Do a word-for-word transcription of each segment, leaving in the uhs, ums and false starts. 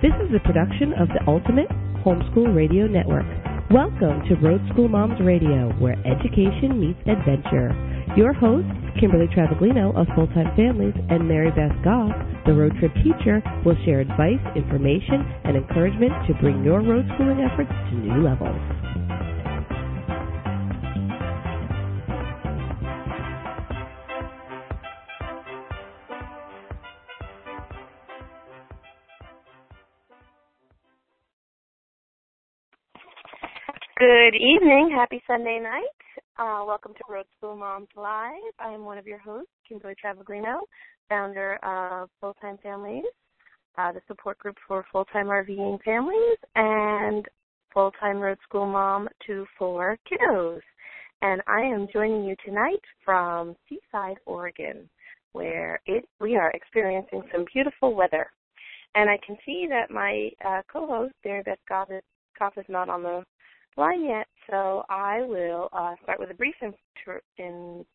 This is a production of the Ultimate Homeschool Radio Network. Welcome to Road School Moms Radio, where education meets adventure. Your hosts, Kimberly Travaglino of Full-Time Families and Mary Beth Goff, the road trip teacher, will share advice, information, and encouragement to bring your road schooling efforts to new levels. Good evening. Happy Sunday night. Uh, welcome to Road School Moms Live. I'm one of your hosts, Kimberly Travaglino, founder of Full-Time Families, uh, the support group for full-time RVing families, and full-time Road School Mom to four kiddos. And I am joining you tonight from Seaside, Oregon, where it, we are experiencing some beautiful weather. And I can see that my uh, co-host, Mary Beth Goff, is, Goff is not on the line yet, so I will uh, start with a brief intro- introduction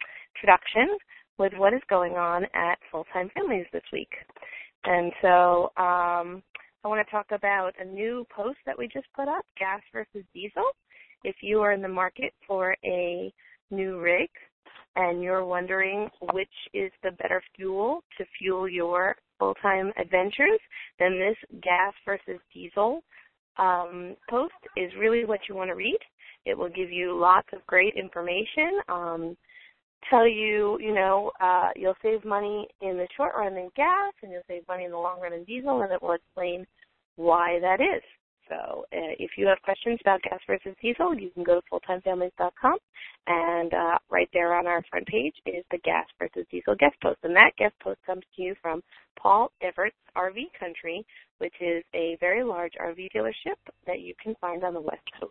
with what is going on at Full-Time Families this week. And so um, I want to talk about a new post that we just put up, gas versus diesel. If you are in the market for a new rig and you're wondering which is the better fuel to fuel your full-time adventures, then this gas versus diesel Um, post is really what you want to read. It will give you lots of great information, um, tell you, you know, uh, you'll save money in the short run in gas and you'll save money in the long run in diesel, and it will explain why that is. So uh, if you have questions about gas versus diesel, you can go to full time families dot com, and uh, right there on our front page is the gas versus diesel guest post. And that guest post comes to you from Paul Everett's R V Country, which is a very large R V dealership that you can find on the West Coast.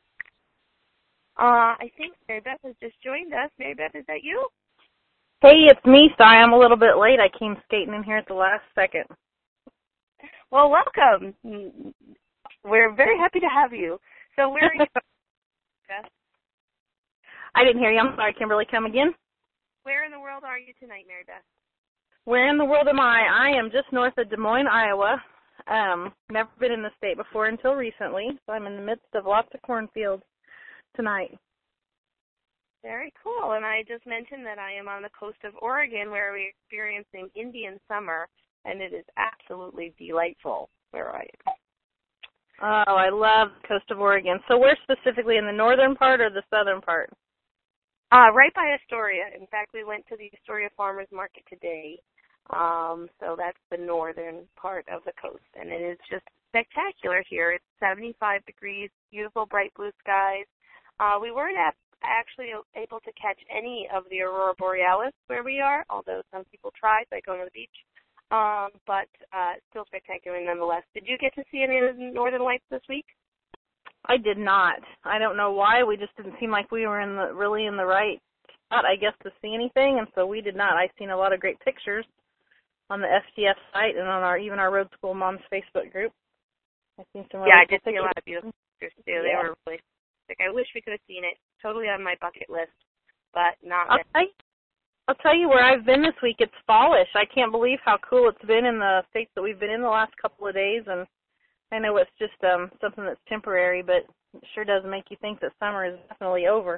Uh, I think Mary Beth has just joined us. Mary Beth, is that you? Hey, it's me. Sorry, I'm a little bit late. I came skating in here at the last second. Well, welcome. We're very happy to have you. So where are you, Beth? I didn't hear you. I'm sorry, Kimberly. Come again? Where in the world are you tonight, Mary Beth? Where in the world am I? I am just north of Des Moines, Iowa. Um, never been in the state before until recently, so I'm in the midst of lots of cornfields tonight. Very cool. And I just mentioned that I am on the coast of Oregon, where we're experiencing Indian summer, and it is absolutely delightful where I am. Oh, I love the coast of Oregon. So where specifically, in the northern part or the southern part? Uh, right by Astoria. In fact, we went to the Astoria Farmers Market today. Um, so that's the northern part of the coast, and it is just spectacular here. It's seventy-five degrees, beautiful bright blue skies. Uh, we weren't at, actually able to catch any of the aurora borealis where we are, although some people tried by going to the beach. Um, but uh, still spectacular nonetheless. Did you get to see any of the northern lights this week? I did not. I don't know why. We just didn't seem like we were in the really in the right spot, I guess, to see anything, and so we did not. I've seen a lot of great pictures on the F T F site and on our even our Road School Moms Facebook group. I've seen some really yeah, I did cool see a lot of beautiful pictures too. They yeah. were really sick. I wish we could have seen it. Totally on my bucket list, but not. I'll tell you, I'll tell you where I've been this week. It's fallish. I can't believe how cool it's been in the states that we've been in the last couple of days, and I know it's just um, something that's temporary, but it sure does make you think that summer is definitely over.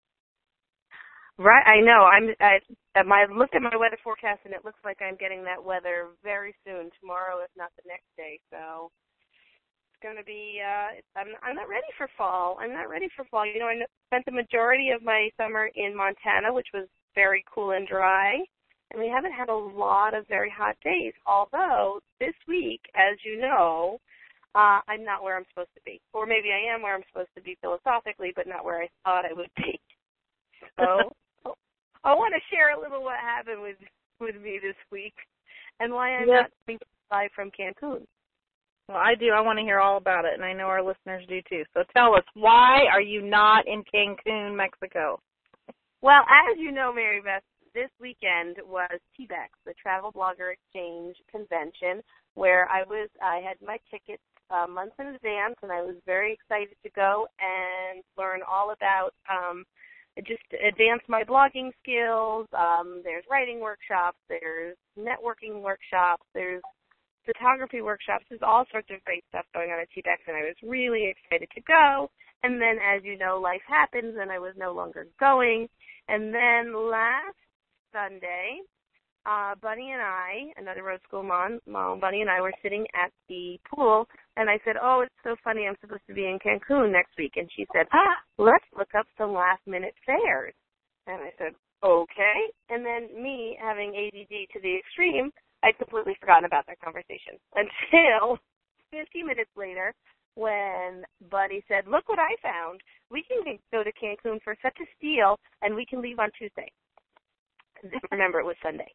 Right, I know. I'm. I, I looked at my weather forecast, and it looks like I'm getting that weather very soon, tomorrow, if not the next day. So it's going to be. Uh, I'm. I'm not ready for fall. I'm not ready for fall. You know, I spent the majority of my summer in Montana, which was very cool and dry, and we haven't had a lot of very hot days. Although this week, as you know, uh, I'm not where I'm supposed to be, or maybe I am where I'm supposed to be philosophically, but not where I thought I would be. So. I want to share a little what happened with, with me this week and why I'm yeah. not coming live from Cancun. Well, I do. I want to hear all about it, and I know our listeners do too. So tell us, why are you not in Cancun, Mexico? Well, as you know, Mary Beth, this weekend was T BEX, the Travel Blogger Exchange Convention, where I was. I had my tickets uh, months in advance, and I was very excited to go and learn all about um, just advance my blogging skills. Um, there's writing workshops, there's networking workshops, there's photography workshops. There's all sorts of great stuff going on at T PAX, and I was really excited to go. And then, as you know, life happens, and I was no longer going. And then last Sunday, uh, Bunny and I, another road school mom, mom, Bunny and I were sitting at the pool, and I said, oh, it's so funny, I'm supposed to be in Cancun next week. And she said, ah, let's look up some last-minute fares. And I said, okay. And then me, having A D D to the extreme, I'd completely forgotten about that conversation until fifty minutes later when Buddy said, look what I found. We can go to Cancun for such a steal, and we can leave on Tuesday. Remember, it was Sunday.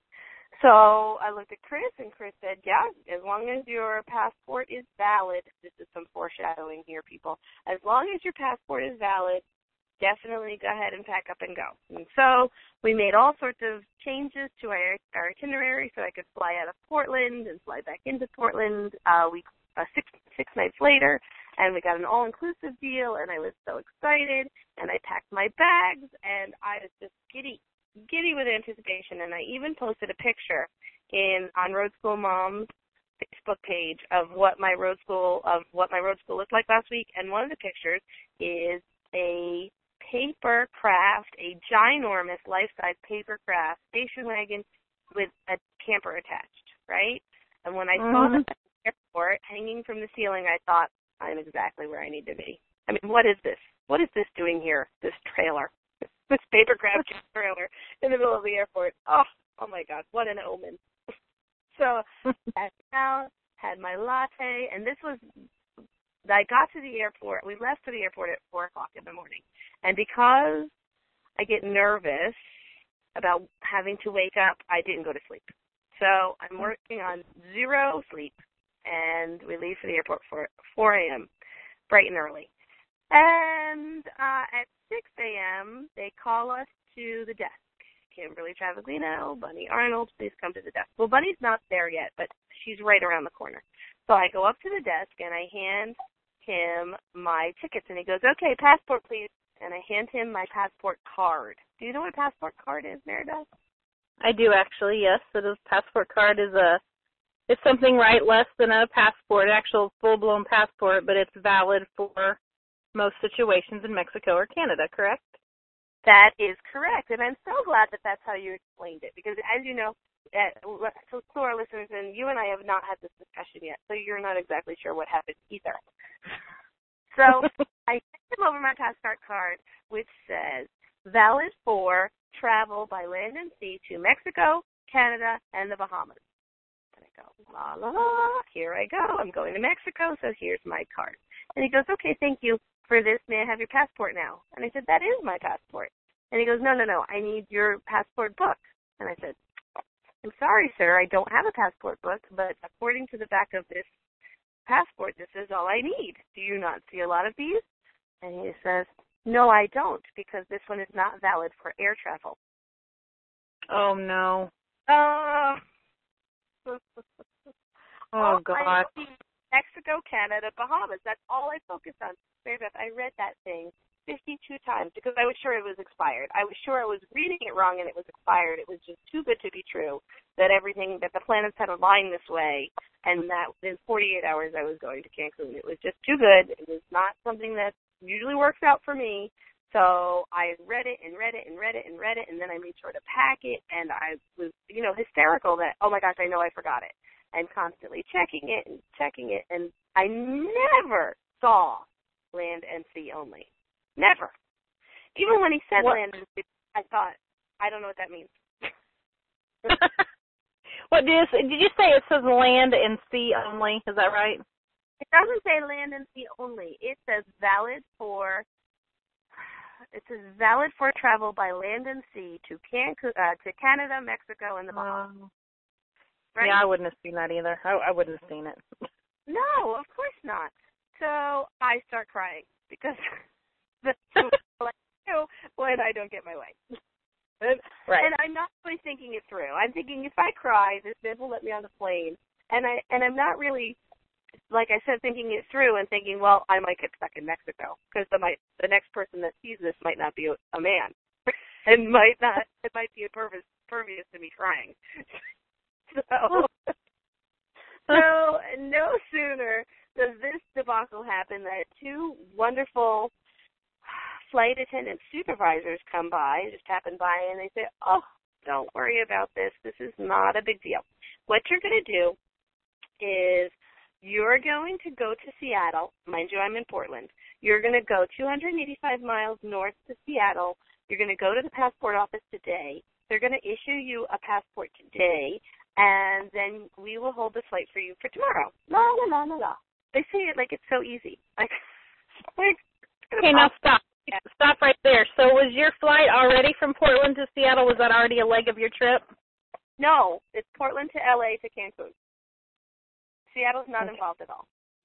So I looked at Chris, and Chris said, yeah, as long as your passport is valid, this is some foreshadowing here, people, as long as your passport is valid, definitely go ahead and pack up and go. And so we made all sorts of changes to our, our itinerary so I could fly out of Portland and fly back into Portland uh, we, uh, six, six nights later, and we got an all-inclusive deal, and I was so excited, and I packed my bags, and I was just giddy. giddy with anticipation, and I even posted a picture in on Road School Mom's Facebook page of what my road school of what my road school looked like last week. And one of the pictures is a paper craft, a ginormous life-size paper craft station wagon with a camper attached, right? And when I mm-hmm. saw that at the airport hanging from the ceiling, I thought, I'm exactly where I need to be. I mean, what is this? What is this doing here? This trailer. This paper craft trailer in the middle of the airport. Oh, oh my God, what an omen. So I sat down, had my latte, and this was, I got to the airport, we left to the airport at four o'clock in the morning. And because I get nervous about having to wake up, I didn't go to sleep. So I'm working on zero sleep, and we leave for the airport for four a.m., bright and early. And uh, at six a.m., they call us to the desk. Kimberly Travaglino, Bunny Arnold, please come to the desk. Well, Bunny's not there yet, but she's right around the corner. So I go up to the desk, and I hand him my tickets, and he goes, okay, passport, please. And I hand him my passport card. Do you know what a passport card is, Meredith? I do, actually, yes. It is, passport card is a, it's something, right, less than a passport, actual full-blown passport, but it's valid for most situations in Mexico or Canada, correct? That is correct, and I'm so glad that that's how you explained it, because as you know, uh, to, to our listeners, and you and I have not had this discussion yet, so you're not exactly sure what happened either. So I sent him over my passport card, which says, valid for travel by land and sea to Mexico, Canada, and the Bahamas. And I go, la, la, la, here I go. I'm going to Mexico, so here's my card. And he goes, okay, thank you. For this, may I have your passport now? And I said, that is my passport. And he goes, no, no, no, I need your passport book. And I said, I'm sorry, sir, I don't have a passport book, but according to the back of this passport, this is all I need. Do you not see a lot of these? And he says, no, I don't, because this one is not valid for air travel. Oh, no. Uh, oh, God. Mexico, Canada, Bahamas. That's all I focused on. Meredith, I read that thing fifty-two times because I was sure it was expired. I was sure I was reading it wrong and it was expired. It was just too good to be true that everything, that the planets had aligned this way, and that within forty-eight hours I was going to Cancun. It was just too good. It was not something that usually works out for me. So I read it and read it and read it and read it, and then I made sure to pack it, and I was, you know, hysterical that, oh, my gosh, I know I forgot it. And constantly checking it and checking it, and I never saw land and sea only. Never. Even when he said what? Land and sea, I thought, I don't know what that means. What did you say? Did you say it says land and sea only? Is that right? It doesn't say land and sea only. It says valid for. It says valid for travel by land and sea to Cancun, uh, to Canada, Mexico, and the Bahamas. Um. Right? Yeah, I wouldn't have seen that either. I, I wouldn't have seen it. No, of course not. So I start crying because that's what I do when I don't get my way. And, right. and I'm not really thinking it through. I'm thinking if I cry, this man will let me on the plane. And I and I'm not really, like I said, thinking it through and thinking, well, I might get stuck in Mexico because the might the next person that sees this might not be a, a man, and might not it might be impervious pervious to me crying. So, so no sooner does this debacle happen that two wonderful flight attendant supervisors come by, just happen by, and they say, oh, don't worry about this. This is not a big deal. What you're going to do is you're going to go to Seattle. Mind you, I'm in Portland. You're going to go two hundred eighty-five miles north to Seattle. You're going to go to the passport office today. They're going to issue you a passport today, and then we will hold the flight for you for tomorrow. La, la, la, la, la. They say it like it's so easy. Like, like okay, now stop. Stop right there. So was your flight already from Portland to Seattle? Was that already a leg of your trip? No, it's Portland to L A to Cancun. Seattle's not okay. involved at all.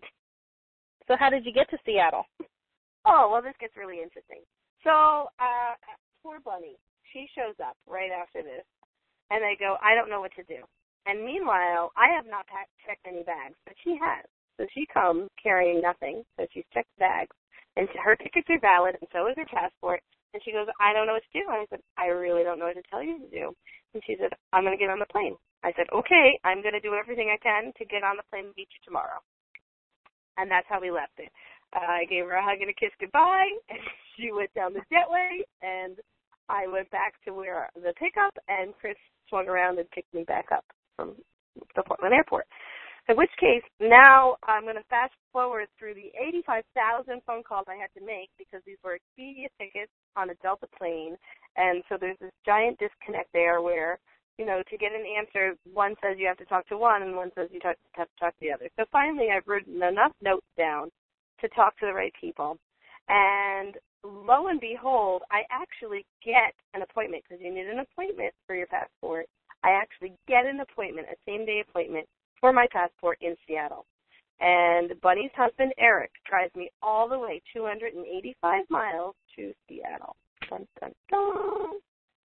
So how did you get to Seattle? Oh, well, this gets really interesting. So uh, poor Bunny, she shows up right after this, and they go, I don't know what to do. And meanwhile, I have not packed, checked any bags, but she has. So she comes carrying nothing, so she's checked bags, and her tickets are valid, and so is her passport. And she goes, I don't know what to do. And I said, I really don't know what to tell you to do. And she said, I'm going to get on the plane. I said, okay, I'm going to do everything I can to get on the plane and meet you tomorrow. And that's how we left it. Uh, I gave her a hug and a kiss goodbye, and she went down the jetway, and I went back to where the pickup, and Chris swung around and picked me back up from the Portland airport. In which case, now I'm going to fast forward through the eighty-five thousand phone calls I had to make because these were Expedia tickets on a Delta plane, and so there's this giant disconnect there where, you know, to get an answer, one says you have to talk to one, and one says you have to talk to the other. So finally, I've written enough notes down to talk to the right people. And lo and behold, I actually get an appointment because you need an appointment for your passport. I actually get an appointment, a same-day appointment for my passport in Seattle. And Bunny's husband, Eric, drives me all the way two hundred eighty-five miles to Seattle. Dun, dun, dun.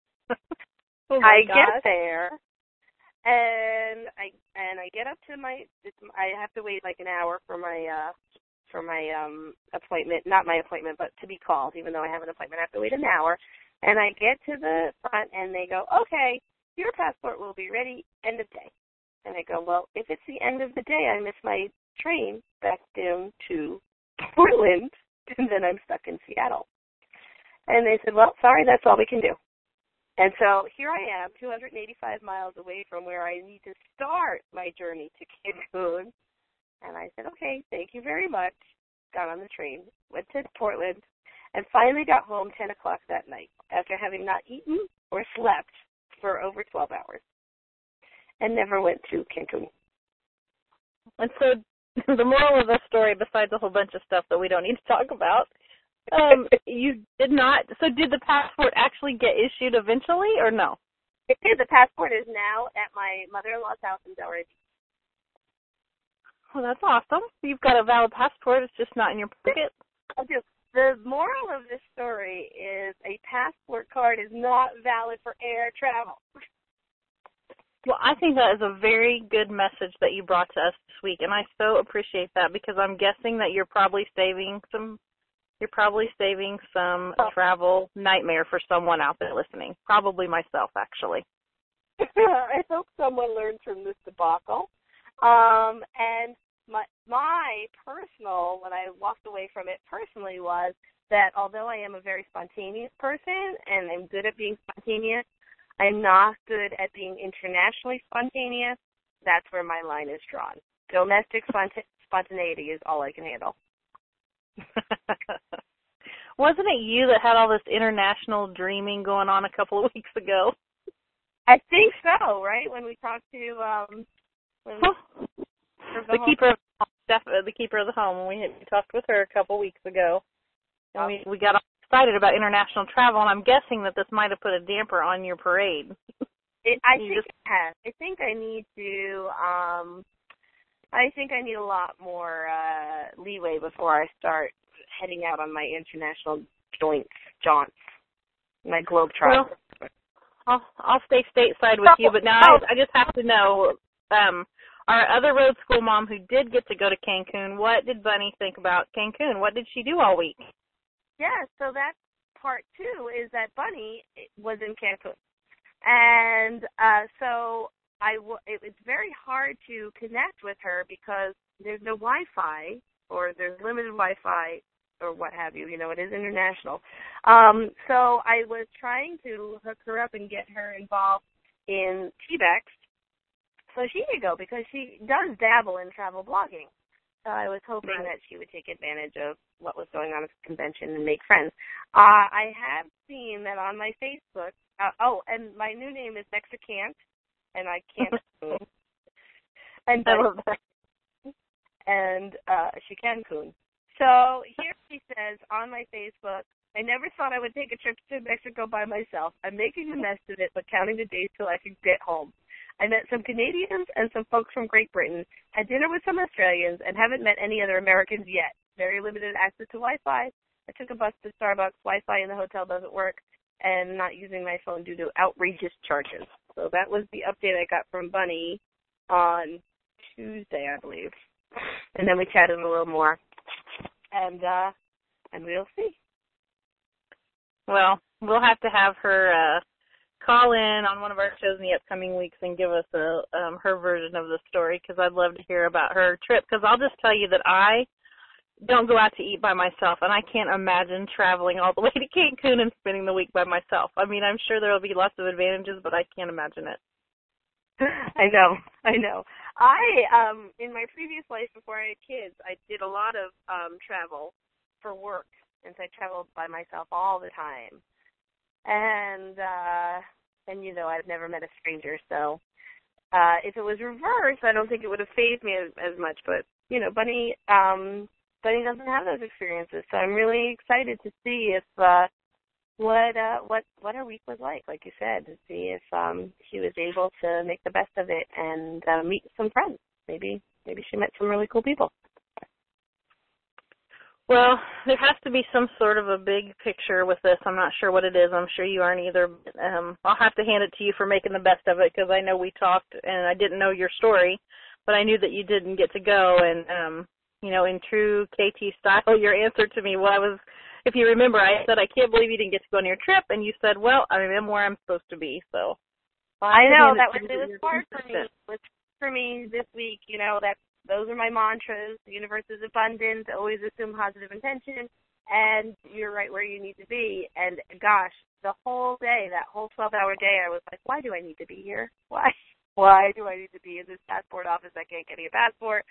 Oh I gosh. Get there, and I and I get up to my. It's, I have to wait like an hour for my uh, for my um, appointment. Not my appointment, but to be called. Even though I have an appointment, I have to wait an hour. And I get to the front, and they go, "Okay, your passport will be ready end of day." And I go, "Well, if it's the end of the day, I miss my train back down to Portland, and then I'm stuck in Seattle." And they said, "Well, sorry, that's all we can do." And so here I am, two hundred eighty-five miles away from where I need to start my journey to Cancun. And I said, okay, thank you very much. Got on the train, went to Portland, and finally got home ten o'clock that night after having not eaten or slept for over twelve hours and never went to Cancun. And so the moral of the story, besides a whole bunch of stuff that we don't need to talk about, um, you did not, so did the passport actually get issued eventually or no? It did. The passport is now at my mother-in-law's house in Delray Beach. Well, that's awesome. You've got a valid passport. It's just not in your pocket. I do. The moral of this story is a passport card is not valid for air travel. Well, I think that is a very good message that you brought to us this week, and I so appreciate that because I'm guessing that you're probably saving some You're probably saving some oh. travel nightmare for someone out there listening. Probably myself, actually. I hope someone learns from this debacle. Um, and my my personal, when I walked away from it personally, was that although I am a very spontaneous person and I'm good at being spontaneous, I'm not good at being internationally spontaneous. That's where my line is drawn. Domestic spont- spontaneity is all I can handle. Wasn't it you that had all this international dreaming going on a couple of weeks ago? I think so, right? When we talked to um, when we, the, the keeper of the, home, the keeper of the home, when we, had, we talked with her a couple of weeks ago, and we we got all excited about international travel, and I'm guessing that this might have put a damper on your parade. It, I think just, it has. I think I need to. Um, I think I need a lot more uh, leeway before I start heading out on my international joints, jaunts, my globe travel. Well, I'll, I'll stay stateside with you, but now I, I just have to know, um, our other road school mom who did get to go to Cancun, what did Bunny think about Cancun? What did she do all week? Yeah, so that's part two is that Bunny was in Cancun. And uh, so I w- it, it's very hard to connect with her because there's no Wi-Fi, or there's limited Wi-Fi, or what have you. You know, it is international. Um, so I was trying to hook her up and get her involved in T BEX so she could go, because she does dabble in travel blogging. So I was hoping right. that she would take advantage of what was going on at the convention and make friends. Uh, I have seen that on my Facebook. Uh, oh, and my new name is Dexter Cant, and I can't. and I love that. And uh, she can coon. So here she says on my Facebook, I never thought I would take a trip to Mexico by myself. I'm making the best of it, but counting the days till I can get home. I met some Canadians and some folks from Great Britain, had dinner with some Australians, and haven't met any other Americans yet. Very limited access to Wi-Fi. I took a bus to Starbucks. Wi-Fi in the hotel doesn't work, and not using my phone due to outrageous charges. So that was the update I got from Bunny on Tuesday, I believe. And then we chatted a little more, and uh, and we'll see. Well, we'll have to have her uh, call in on one of our shows in the upcoming weeks and give us a, um, her version of the story, because I'd love to hear about her trip. Because I'll just tell you that I don't go out to eat by myself, and I can't imagine traveling all the way to Cancun and spending the week by myself. I mean, I'm sure there will be lots of advantages, but I can't imagine it. I know, I know. I, um, in my previous life before I had kids, I did a lot of um, travel for work, and so I traveled by myself all the time. And, uh, and you know, I've never met a stranger, so uh, if it was reversed, I don't think it would have fazed me as, as much. But, you know, Bunny, um, Bunny doesn't have those experiences, so I'm really excited to see if uh, what uh, what what her week was like, like you said, to see if um, she was able to make the best of it and uh, meet some friends. Maybe maybe she met some really cool people. Well, there has to be some sort of a big picture with this. I'm not sure what it is. I'm sure you aren't either. Um, I'll have to hand it to you for making the best of it, because I know we talked and I didn't know your story, but I knew that you didn't get to go. And, um, you know, in true K T style, your answer to me, well, I was, if you remember, I said, I can't believe you didn't get to go on your trip. And you said, well, I am where I'm supposed to be. So I know that was, it was hard for me. It was for me this week, you know, that those are my mantras. The universe is abundant. Always assume positive intention. And you're right where you need to be. And gosh, the whole day, that whole twelve-hour day, I was like, why do I need to be here? Why? Why do I need to be in this passport office? I can't get a passport.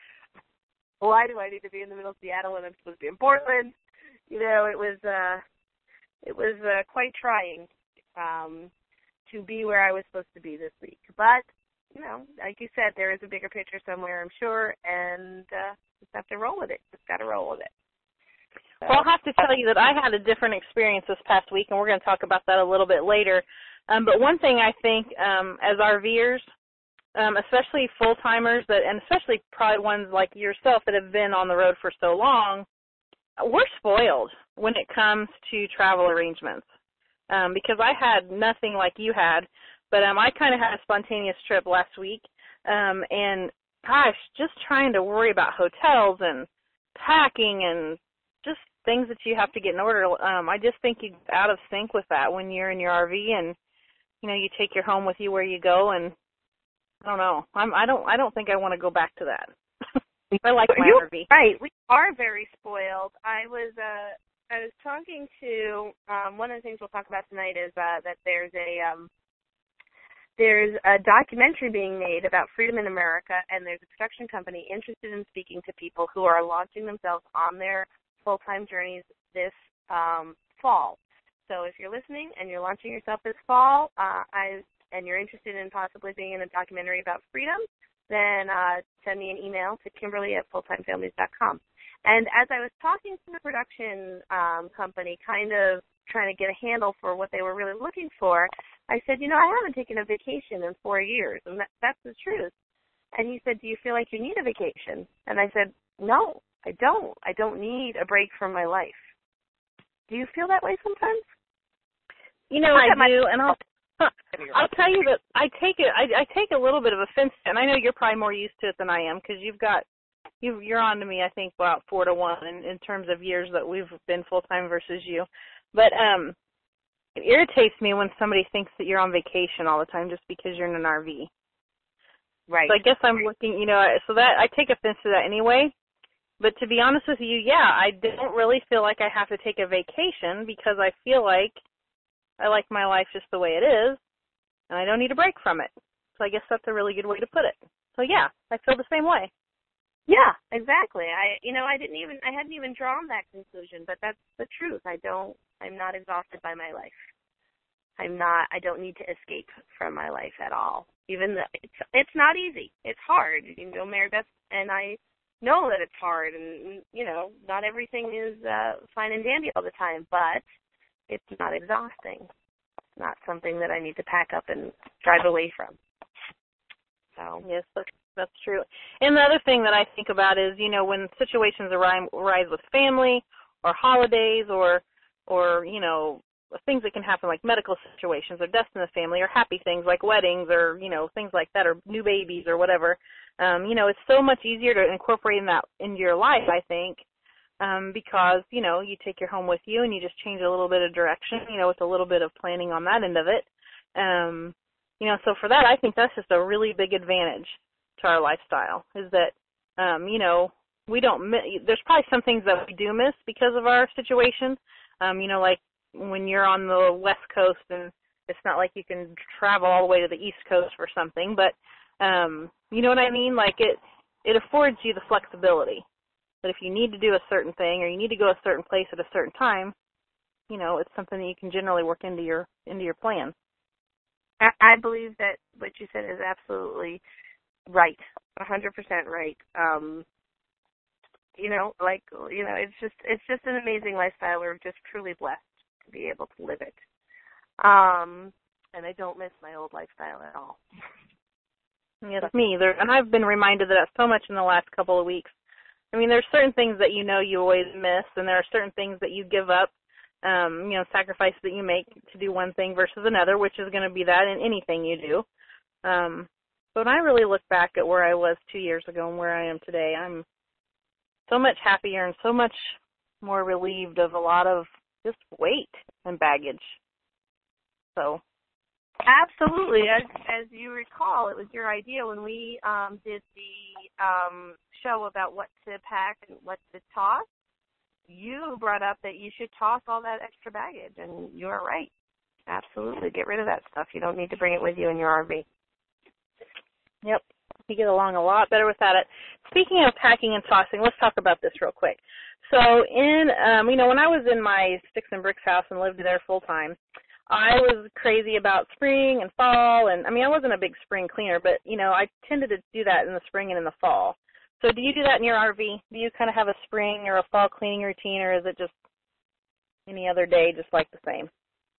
Why do I need to be in the middle of Seattle when I'm supposed to be in Portland? You know, it was uh, it was uh, quite trying um, to be where I was supposed to be this week. But you know, like you said, there is a bigger picture somewhere, I'm sure, and uh, just have to roll with it. Just got to roll with it. So. Well, I'll have to tell you that I had a different experience this past week, and we're going to talk about that a little bit later. Um, but one thing I think um, as RVers, um, especially full-timers, that, and especially probably ones like yourself that have been on the road for so long, we're spoiled when it comes to travel arrangements, um, because I had nothing like you had. But um, I kind of had a spontaneous trip last week, um, and, gosh, just trying to worry about hotels and packing and just things that you have to get in order. Um, I just think you get out of sync with that when you're in your R V, and, you know, you take your home with you where you go, and I don't know. I'm, I don't I don't think I want to go back to that. I like my You're R V. Right. We are very spoiled. I was uh, I was talking to, um, one of the things we'll talk about tonight is uh, that there's a um, – There's a documentary being made about freedom in America, and there's a production company interested in speaking to people who are launching themselves on their full-time journeys this um, fall. So if you're listening and you're launching yourself this fall, uh, I, and you're interested in possibly being in a documentary about freedom, then uh, send me an email to Kimberly at fulltime families dot com. And as I was talking to the production um, company, kind of trying to get a handle for what they were really looking for, I said, you know, I haven't taken a vacation in four years, and that, that's the truth. And he said, do you feel like you need a vacation? And I said, no, I don't. I don't need a break from my life. Do you feel that way sometimes? You know, I do, and I'll I'll tell you that I take it. I, I take a little bit of offense, and I know you're probably more used to it than I am, because you've got you you're on to me. I think about four to one in, in terms of years that we've been full time versus you. But um, it irritates me when somebody thinks that you're on vacation all the time just because you're in an R V. Right. So I guess I'm looking, you know, so that I take offense to that anyway. But to be honest with you, yeah, I don't really feel like I have to take a vacation because I feel like I like my life just the way it is, and I don't need a break from it. So I guess that's a really good way to put it. So yeah, I feel the same way. Yeah, exactly. I, you know, I didn't even, I hadn't even drawn that conclusion, but that's the truth. I don't, I'm not exhausted by my life. I'm not, I don't need to escape from my life at all. Even though it's, it's not easy. It's hard. You know, Mary Beth and I know that it's hard, and, you know, not everything is uh, fine and dandy all the time, but it's not exhausting. It's not something that I need to pack up and drive away from. So yes, that's, that's true. And the other thing that I think about is, you know, when situations arise, arise with family or holidays or, or, you know, things that can happen like medical situations or deaths in the family or happy things like weddings or, you know, things like that or new babies or whatever, um, you know, it's so much easier to incorporate that into your life, I think, um, because, you know, you take your home with you and you just change a little bit of direction, you know, with a little bit of planning on that end of it. Um, you know, so for that, I think that's just a really big advantage to our lifestyle is that, um, you know, we don't, there's probably some things that we do miss because of our situation, um, you know, like when you're on the West Coast and it's not like you can travel all the way to the East Coast for something, but, um, you know what I mean? Like it, it affords you the flexibility that if you need to do a certain thing or you need to go a certain place at a certain time, you know, it's something that you can generally work into your, into your plan. I, I believe that what you said is absolutely right, one hundred percent right. Um, you know, like, you know, it's just, it's just an amazing lifestyle. We're just truly blessed to be able to live it. Um, and I don't miss my old lifestyle at all. Yeah, that's me either. And I've been reminded of that so much in the last couple of weeks. I mean, there's certain things that you know you always miss, and there are certain things that you give up, um, you know, sacrifices that you make to do one thing versus another, which is going to be that in anything you do. Um, but when I really look back at where I was two years ago and where I am today, I'm so much happier and so much more relieved of a lot of just weight and baggage. So. Absolutely. As as you recall, it was your idea when we um, did the um, show about what to pack and what to toss. You brought up that you should toss all that extra baggage, and you are right. Absolutely. Get rid of that stuff. You don't need to bring it with you in your R V. Yep. You get along a lot better without it. Speaking of packing and tossing, let's talk about this real quick. So in, um, you know, when I was in my Sticks and Bricks house and lived there full time, I was crazy about spring and fall, and I mean, I wasn't a big spring cleaner, but, you know, I tended to do that in the spring and in the fall. So do you do that in your R V? Do you kind of have a spring or a fall cleaning routine, or is it just any other day just like the same?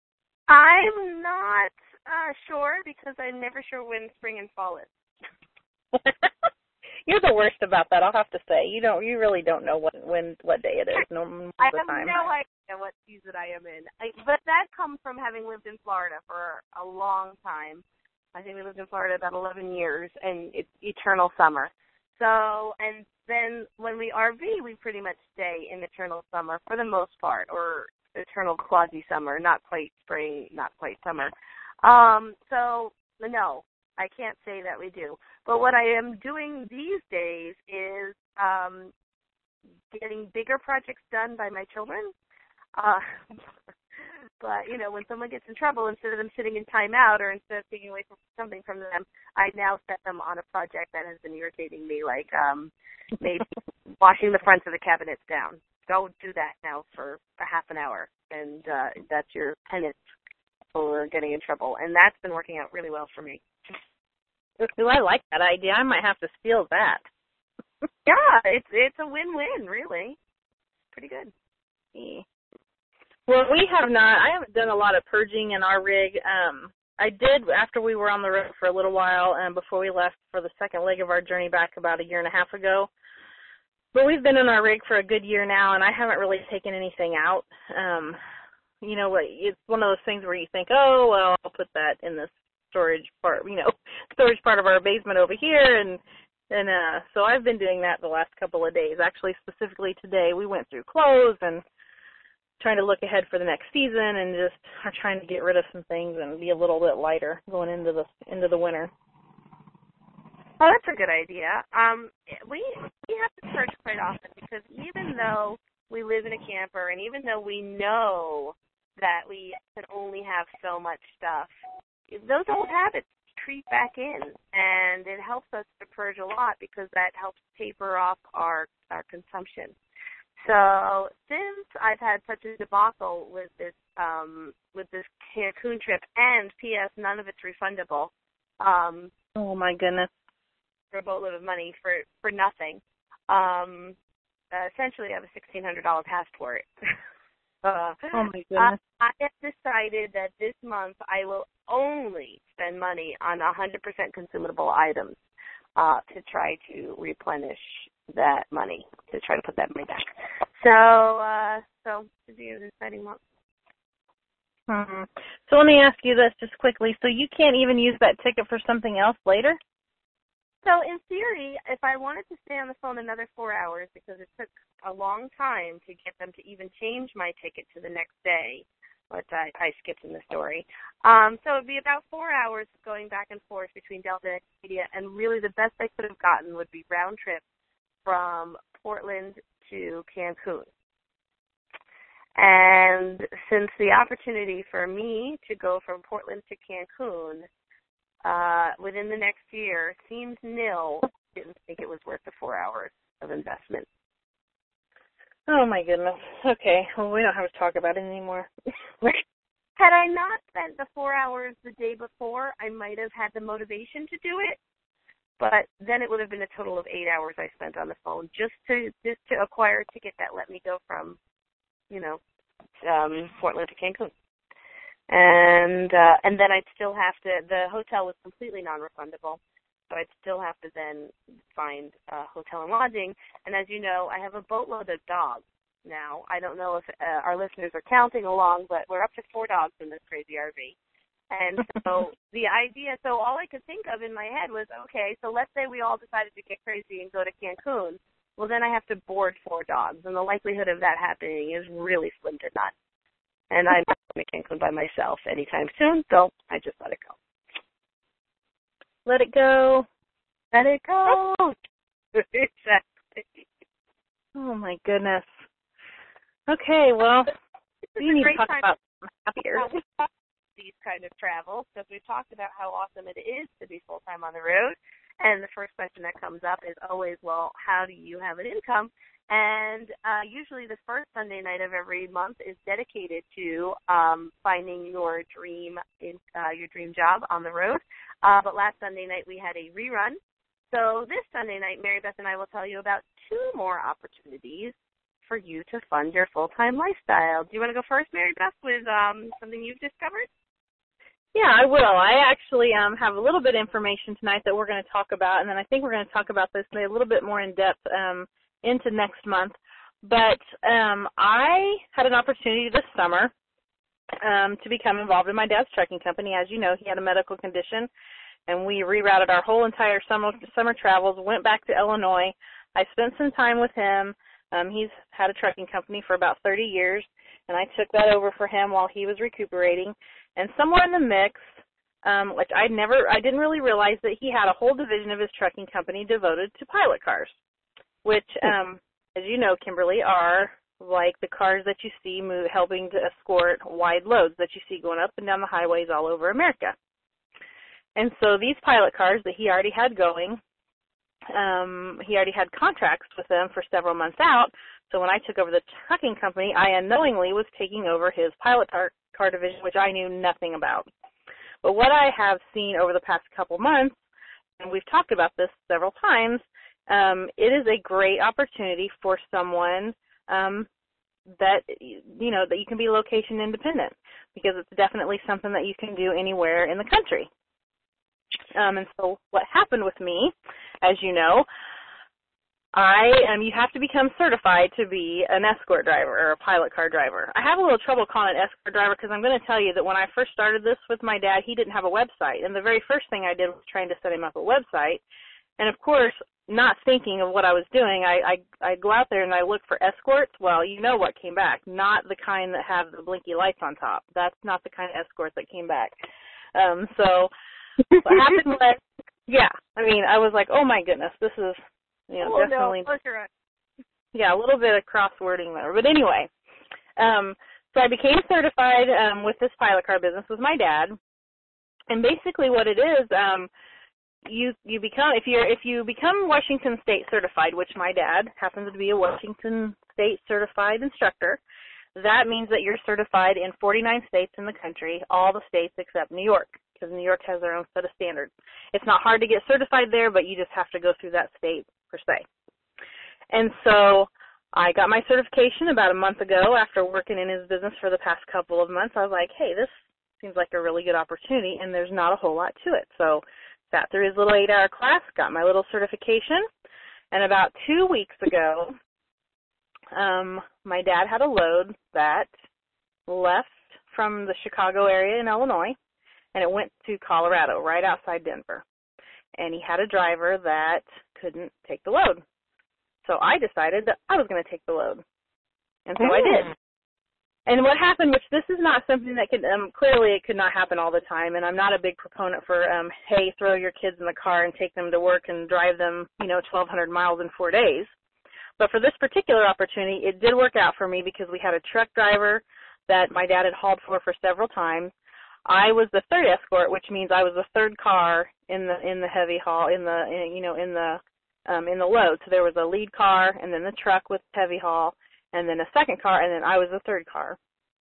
I'm not uh, sure because I'm never sure when spring and fall is. You're the worst about that, I'll have to say. You don't, you really don't know what when what day it is. No, most I of the have time. no idea what season I am in. I, but that comes from having lived in Florida for a long time. I think we lived in Florida about eleven years, and it's eternal summer. So, and then when we R V, we pretty much stay in eternal summer for the most part, or eternal quasi-summer, not quite spring, not quite summer. Um, so, no, I can't say that we do. But what I am doing these days is um, getting bigger projects done by my children. Uh, but, you know, when someone gets in trouble, instead of them sitting in timeout or instead of taking away from something from them, I now set them on a project that has been irritating me, like um, maybe washing the fronts of the cabinets down. Go do that now for a half an hour, and uh, that's your penance for getting in trouble. And that's been working out really well for me. Ooh, I like that idea. I might have to steal that. Yeah, it's it's a win-win, really. Pretty good. Yeah. Well, we have not, I haven't done a lot of purging in our rig. Um, I did after we were on the road for a little while and before we left for the second leg of our journey back about a year and a half ago. But we've been in our rig for a good year now, and I haven't really taken anything out. Um, you know, it's one of those things where you think, oh, well, I'll put that in this storage part, you know, storage part of our basement over here, and and uh, so I've been doing that the last couple of days. Actually, specifically today, we went through clothes and trying to look ahead for the next season, and just are trying to get rid of some things and be a little bit lighter going into the into the winter. Oh, that's a good idea. Um, we we have to search quite often because even though we live in a camper and even though we know that we can only have so much stuff, those old habits creep back in, and it helps us to purge a lot because that helps taper off our, our consumption. So since I've had such a debacle with this um, with this Cancun trip, and P S none of it's refundable. Um, oh my goodness. For a boatload of money for, for nothing. Um, uh, essentially, I have a sixteen hundred dollars passport. uh, oh, my goodness. I, I have decided that this month I will only spend money on one hundred percent consumable items uh, to try to replenish that money, to try to put that money back. So, uh, so it'll be an exciting month. Mm-hmm. So let me ask you this just quickly. So you can't even use that ticket for something else later? So in theory, if I wanted to stay on the phone another four hours, because it took a long time to get them to even change my ticket to the next day, which I, I skipped in the story, um, so it would be about four hours going back and forth between Delta and Expedia, and really the best I could have gotten would be round trip from Portland to Cancun. And since the opportunity for me to go from Portland to Cancun Uh, within the next year seems nil, didn't think it was worth the four hours of investment. Oh, my goodness. Okay. Well, we don't have to talk about it anymore. Had I not spent the four hours the day before, I might have had the motivation to do it, but then it would have been a total of eight hours I spent on the phone just to just to acquire a ticket that let me go from, you know, um, Portland to Cancun. And uh, and then I'd still have to, the hotel was completely non-refundable, so I'd still have to then find uh, hotel and lodging. And as you know, I have a boatload of dogs now. I don't know if uh, our listeners are counting along, but we're up to four dogs in this crazy R V. And so the idea, so all I could think of in my head was, okay, so let's say we all decided to get crazy and go to Cancun. Well, then I have to board four dogs, and the likelihood of that happening is really slim to none. And I'm not going to Cancun by myself anytime soon, so I just let it go. Let it go. Let it go. Exactly. Oh, my goodness. Okay, well, we need to talk about happier. These kind of travels, because we've talked about how awesome it is to be full-time on the road. And the first question that comes up is always, well, how do you have an income? And uh, usually the first Sunday night of every month is dedicated to um, finding your dream in, uh, your dream job on the road. Uh, but last Sunday night we had a rerun. So this Sunday night, Mary Beth and I will tell you about two more opportunities for you to fund your full-time lifestyle. Do you want to go first, Mary Beth, with um, something you've discovered? Yeah, I will. I actually um, have a little bit of information tonight that we're going to talk about, and then I think we're going to talk about this a little bit more in depth um, into next month. But um, I had an opportunity this summer um, to become involved in my dad's trucking company. As you know, he had a medical condition, and we rerouted our whole entire summer summer travels, went back to Illinois. I spent some time with him. Um, he's had a trucking company for about thirty years, and I took that over for him while he was recuperating. And somewhere in the mix, um, which I never, I didn't really realize that he had a whole division of his trucking company devoted to pilot cars, which, um, as you know, Kimberly, are like the cars that you see move, helping to escort wide loads that you see going up and down the highways all over America. And so these pilot cars that he already had going, um, he already had contracts with them for several months out. So when I took over the trucking company, I unknowingly was taking over his pilot car, car division, which I knew nothing about. But what I have seen over the past couple months, and we've talked about this several times, um, it is a great opportunity for someone um, that, you know, that you can be location independent, because it's definitely something that you can do anywhere in the country. Um, and so what happened with me, as you know, I um, you have to become certified to be an escort driver or a pilot car driver. I have a little trouble calling it escort driver because I'm going to tell you that when I first started this with my dad, he didn't have a website. And the very first thing I did was trying to set him up a website. And, of course, not thinking of what I was doing, I, I, I go out there and I look for escorts. Well, you know what came back. Not the kind that have the blinky lights on top. That's not the kind of escort that came back. Um, so what happened was Yeah, I mean, I was like, oh my goodness, this is, you know, oh, definitely, no. Sure. yeah, a little bit of cross-wording there. But anyway, um, so I became certified um, with this pilot car business with my dad. And basically what it is, um, you you become, if you're if you become Washington State certified, which my dad happens to be a Washington State certified instructor, that means that you're certified in forty-nine states in the country, all the states except New York, because New York has their own set of standards. It's not hard to get certified there, but you just have to go through that state per se. And so I got my certification about a month ago after working in his business for the past couple of months. I was like, hey, this seems like a really good opportunity, and there's not a whole lot to it. So sat through his little eight-hour class, got my little certification, and about two weeks ago, um, my dad had a load that left from the Chicago area in Illinois, and it went to Colorado, right outside Denver. And he had a driver that couldn't take the load. So I decided that I was going to take the load. And so I did. And what happened, which this is not something that could, um, clearly it could not happen all the time, and I'm not a big proponent for, um, hey, throw your kids in the car and take them to work and drive them, you know, twelve hundred miles in four days. But for this particular opportunity, it did work out for me because we had a truck driver that my dad had hauled for for several times. I was the third escort, which means I was the third car in the in the heavy haul, in the in, you know in the um, in the load. So there was a lead car, and then the truck with heavy haul, and then a second car, and then I was the third car.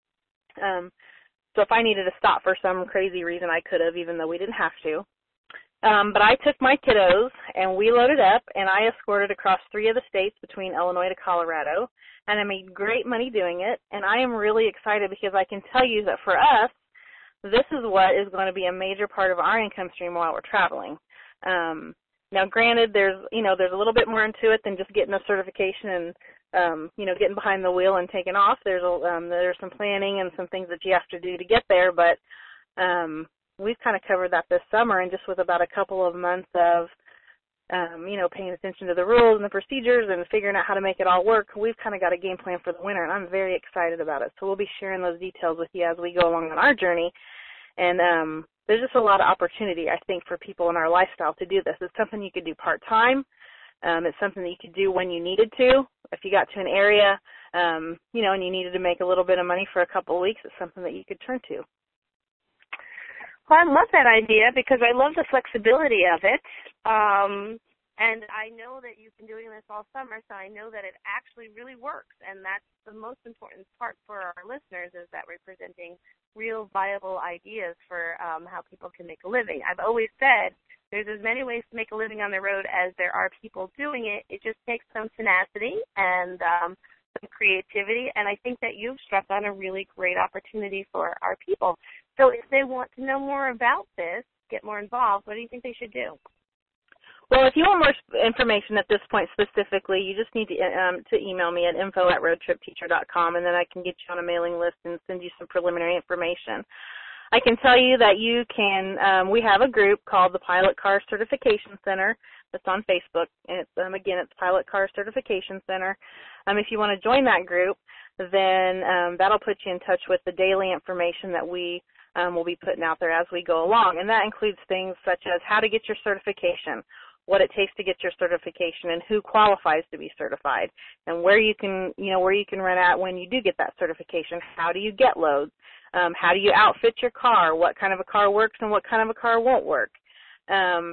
Um, so if I needed to stop for some crazy reason, I could have, even though we didn't have to. Um, but I took my kiddos, and we loaded up, and I escorted across three of the states between Illinois to Colorado, and I made great money doing it. And I am really excited because I can tell you that for us, this is what is going to be a major part of our income stream while we're traveling. Um, now, granted, there's you know there's a little bit more into it than just getting a certification and um, you know getting behind the wheel and taking off. There's a, um, there's some planning and some things that you have to do to get there, but um, we've kind of covered that this summer, and just with about a couple of months of um, you know paying attention to the rules and the procedures and figuring out how to make it all work, we've kind of got a game plan for the winter, and I'm very excited about it. So we'll be sharing those details with you as we go along on our journey. And um, there's just a lot of opportunity, I think, for people in our lifestyle to do this. It's something you could do part-time. Um, it's something that you could do when you needed to. If you got to an area, um, you know, and you needed to make a little bit of money for a couple of weeks, it's something that you could turn to. Well, I love that idea because I love the flexibility of it. Um, and I know that you've been doing this all summer, so I know that it actually really works. And that's the most important part for our listeners, is that we're presenting real viable ideas for um, how people can make a living. I've always said there's as many ways to make a living on the road as there are people doing it. It just takes some tenacity and um, some creativity, and I think that you've struck on a really great opportunity for our people. So if they want to know more about this, get more involved, what do you think they should do? Well, if you want more information at this point specifically, you just need to um, to email me at info at road trip teacher dot com, and then I can get you on a mailing list and send you some preliminary information. I can tell you that you can, um, we have a group called the Pilot Car Certification Center that's on Facebook, and it's, um, again, it's Pilot Car Certification Center. Um, if you want to join that group, then um, that'll put you in touch with the daily information that we um, will be putting out there as we go along, and that includes things such as how to get your certification, what it takes to get your certification, and who qualifies to be certified, and where you can, you know, where you can run at when you do get that certification. How do you get loads? Um, how do you outfit your car? What kind of a car works and what kind of a car won't work? Um,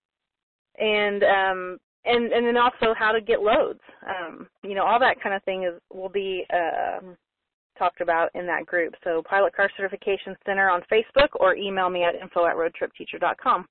and um, and and then also how to get loads. Um, you know, all that kind of thing is will be uh, talked about in that group. So Pilot Car Certification Center on Facebook, or email me at info at road trip teacher dot com.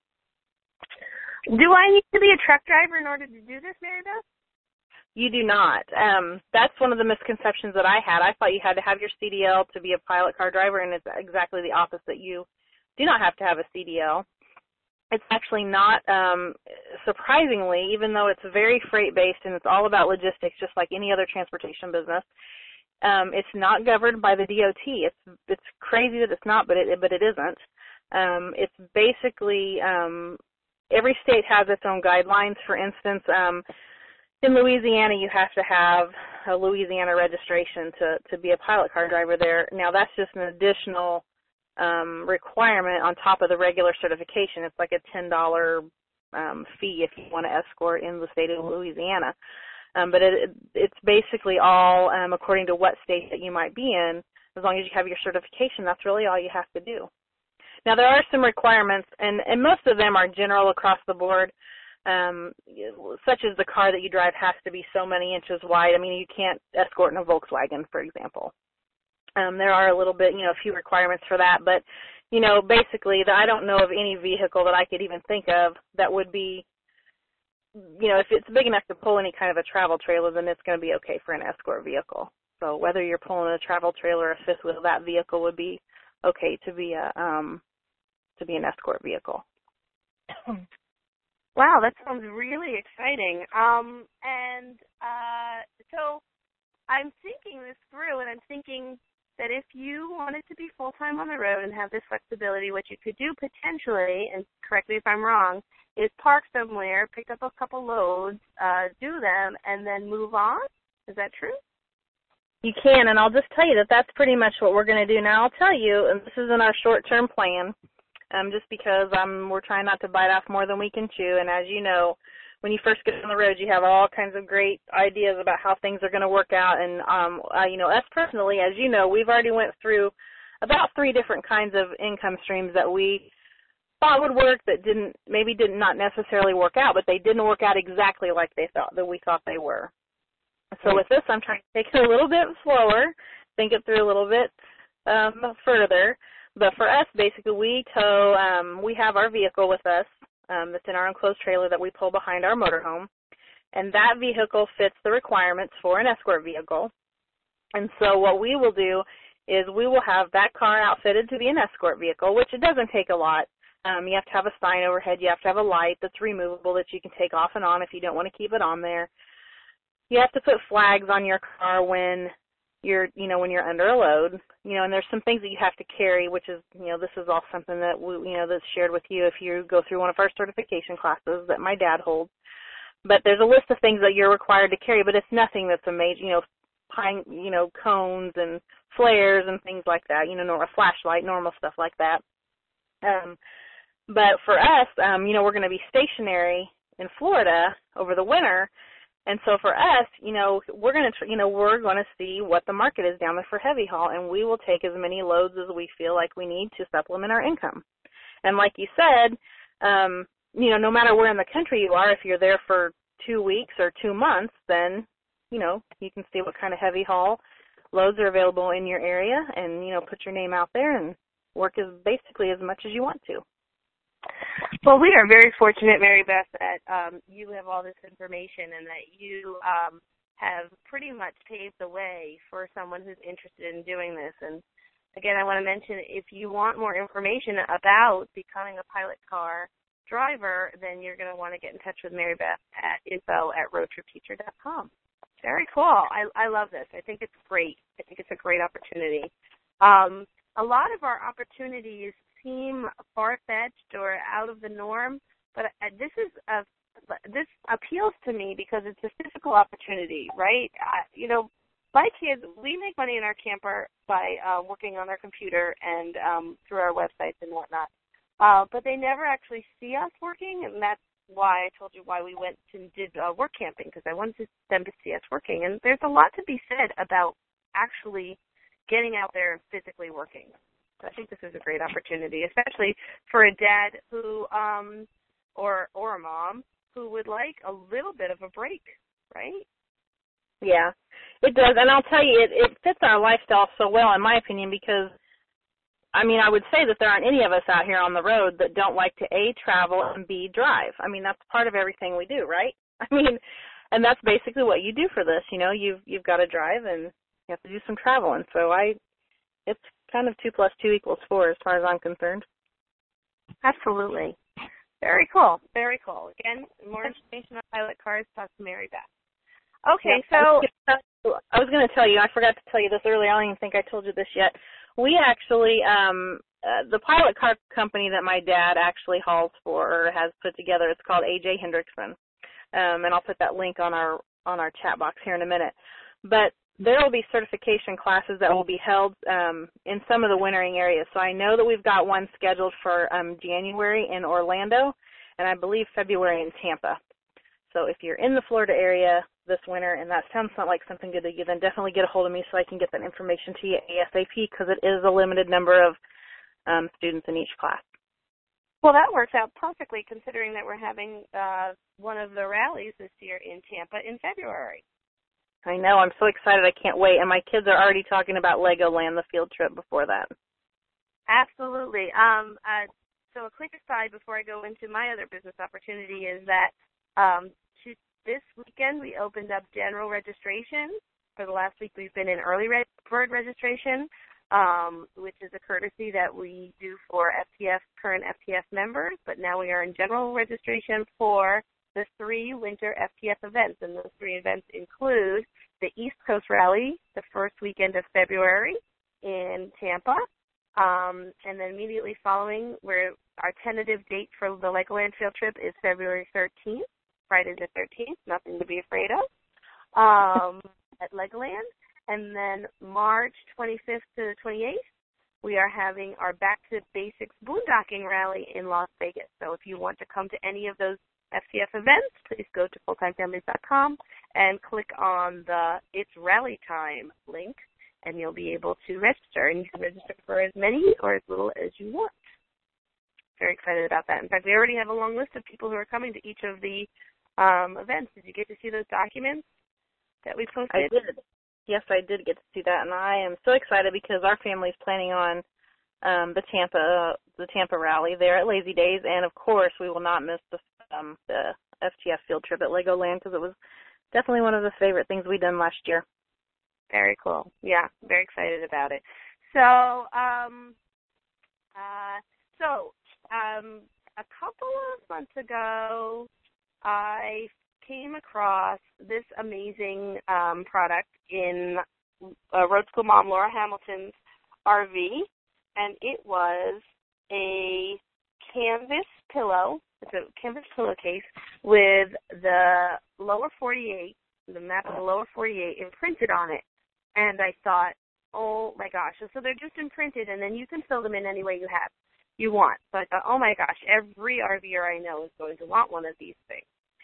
Do I need to be a truck driver in order to do this, Mary Beth? You do not. Um, that's one of the misconceptions that I had. I thought you had to have your C D L to be a pilot car driver, and it's exactly the opposite. You do not have to have a C D L. It's actually not, um, surprisingly, even though it's very freight-based and it's all about logistics, just like any other transportation business, um, it's not governed by the D O T. It's it's crazy that it's not, but it but it isn't. Um, it's basically um, every state has its own guidelines. For instance, um, in Louisiana, you have to have a Louisiana registration to, to be a pilot car driver there. Now, that's just an additional um, requirement on top of the regular certification. It's like a ten dollars um, fee if you want to escort in the state of Louisiana. Um, but it, it's basically all um, according to what state that you might be in. As long as you have your certification, that's really all you have to do. Now, there are some requirements, and, and most of them are general across the board, um, such as the car that you drive has to be so many inches wide. I mean, you can't escort in a Volkswagen, for example. Um, there are a little bit, you know, a few requirements for that, but, you know, basically, the, I don't know of any vehicle that I could even think of that would be, you know, if it's big enough to pull any kind of a travel trailer, then it's going to be okay for an escort vehicle. So whether you're pulling a travel trailer or a fifth wheel, that vehicle would be okay to be a um, to be an escort vehicle. Wow, that sounds really exciting. Um, and uh, so I'm thinking this through, and I'm thinking that if you wanted to be full-time on the road and have this flexibility, what you could do potentially, and correct me if I'm wrong, is park somewhere, pick up a couple loads, uh, do them, and then move on. Is that true? You can, and I'll just tell you that that's pretty much what we're going to do. Now, I'll tell you, and this isn't our short-term plan, um, just because um, we're trying not to bite off more than we can chew. And as you know, when you first get on the road, you have all kinds of great ideas about how things are going to work out. And, um, uh, you know, us personally, as you know, we've already went through about three different kinds of income streams that we thought would work that didn't, maybe did not necessarily work out, but they didn't work out exactly like they thought, that we thought they were. So with this, I'm trying to take it a little bit slower, think it through a little bit um, further. But for us, basically, we tow, um, we have our vehicle with us um, that's in our enclosed trailer that we pull behind our motorhome. And that vehicle fits the requirements for an escort vehicle. And so what we will do is we will have that car outfitted to be an escort vehicle, which it doesn't take a lot. Um, you have to have a sign overhead. You have to have a light that's removable that you can take off and on if you don't want to keep it on there. You have to put flags on your car when you're, you know, when you're under a load, you know, and there's some things that you have to carry, which is, you know, this is all something that we, you know, that's shared with you if you go through one of our certification classes that my dad holds. But there's a list of things that you're required to carry, but it's nothing that's a major, you know, pine, you know, cones and flares and things like that, you know, nor a flashlight, normal stuff like that. Um, but for us, um, you know, we're going to be stationary in Florida over the winter. And so for us, you know, we're going to, you know, we're going to see what the market is down there for heavy haul, and we will take as many loads as we feel like we need to supplement our income. And like you said, um, you know, no matter where in the country you are, if you're there for two weeks or two months, then, you know, you can see what kind of heavy haul loads are available in your area and, you know, put your name out there and work as basically as much as you want to. Well, we are very fortunate, Mary Beth, that um, you have all this information and that you um, have pretty much paved the way for someone who's interested in doing this. And again, I want to mention, if you want more information about becoming a pilot car driver, then you're going to want to get in touch with Mary Beth at info at road trip teacher dot com. Very cool. I, I love this. I think it's great. I think it's a great opportunity. Um, a lot of our opportunities seem far-fetched or out of the norm, but this is a, this appeals to me because it's a physical opportunity, right? I, you know, my kids, we make money in our camper by uh, working on our computer and um, through our websites and whatnot, uh, but they never actually see us working, and that's why I told you why we went and did uh, work camping, because I wanted them to see us working. And there's a lot to be said about actually getting out there and physically working. I think this is a great opportunity, especially for a dad who, um, or or a mom who would like a little bit of a break, right? Yeah, it does. And I'll tell you, it, it fits our lifestyle so well, in my opinion, because, I mean, I would say that there aren't any of us out here on the road that don't like to, A, travel, and B, drive. I mean, that's part of everything we do, right? I mean, and that's basically what you do for this. You know, you've, you've got to drive and you have to do some traveling. So I, it's kind of two plus two equals four as far as I'm concerned. Absolutely. Very cool. Very cool. Again, more information on pilot cars, talk to Mary Beth. Okay, yeah, so I was going to tell you, I forgot to tell you this earlier. I don't even think I told you this yet. We actually, um, uh, the pilot car company that my dad actually hauls for or has put together, it's called A J Hendrickson, um, and I'll put that link on our on our chat box here in a minute. But there will be certification classes that will be held um, in some of the wintering areas. So I know that we've got one scheduled for um, January in Orlando, and I believe February in Tampa. So if you're in the Florida area this winter and that sounds like something good to you, then definitely get a hold of me so I can get that information to you ASAP, because it is a limited number of um, students in each class. Well, that works out perfectly considering that we're having uh, one of the rallies this year in Tampa in February. I know. I'm so excited. I can't wait. And my kids are already talking about Legoland, the field trip, before that. Absolutely. Um, uh, so a quick aside before I go into my other business opportunity is that um, to, this weekend we opened up general registration. For the last week we've been in early bird registration, um, which is a courtesy that we do for F T F, current F T F members, but now we are in general registration for the three winter F T F events, and those three events include the East Coast Rally, the first weekend of February in Tampa, um, and then immediately following, where our tentative date for the Legoland field trip is February thirteenth, Friday the thirteenth, nothing to be afraid of, um, at Legoland. And then March twenty-fifth to the twenty-eighth, we are having our Back to Basics Boondocking Rally in Las Vegas. So if you want to come to any of those F T F events, please go to full time families dot com and click on the It's Rally Time link, and you'll be able to register. And you can register for as many or as little as you want. Very excited about that. In fact, we already have a long list of people who are coming to each of the um, events. Did you get to see those documents that we posted? I did. Yes, I did get to see that, and I am so excited because our family's planning on um, the Tampa the Tampa rally there at Lazy Days, and of course we will not miss the um, the F T F field trip at Legoland, because it was definitely one of the favorite things we done last year. Very cool. Yeah, very excited about it. So, um, uh, so um, a couple of months ago, I came across this amazing um, product in uh, Road School Mom Laura Hamilton's R V, and it was a canvas pillow. It's a canvas pillowcase with the lower forty-eight, the map of the lower forty-eight imprinted on it. And I thought, oh my gosh. So they're just imprinted, and then you can fill them in any way you have, you want. So I thought, oh my gosh, every RVer I know is going to want one of these things.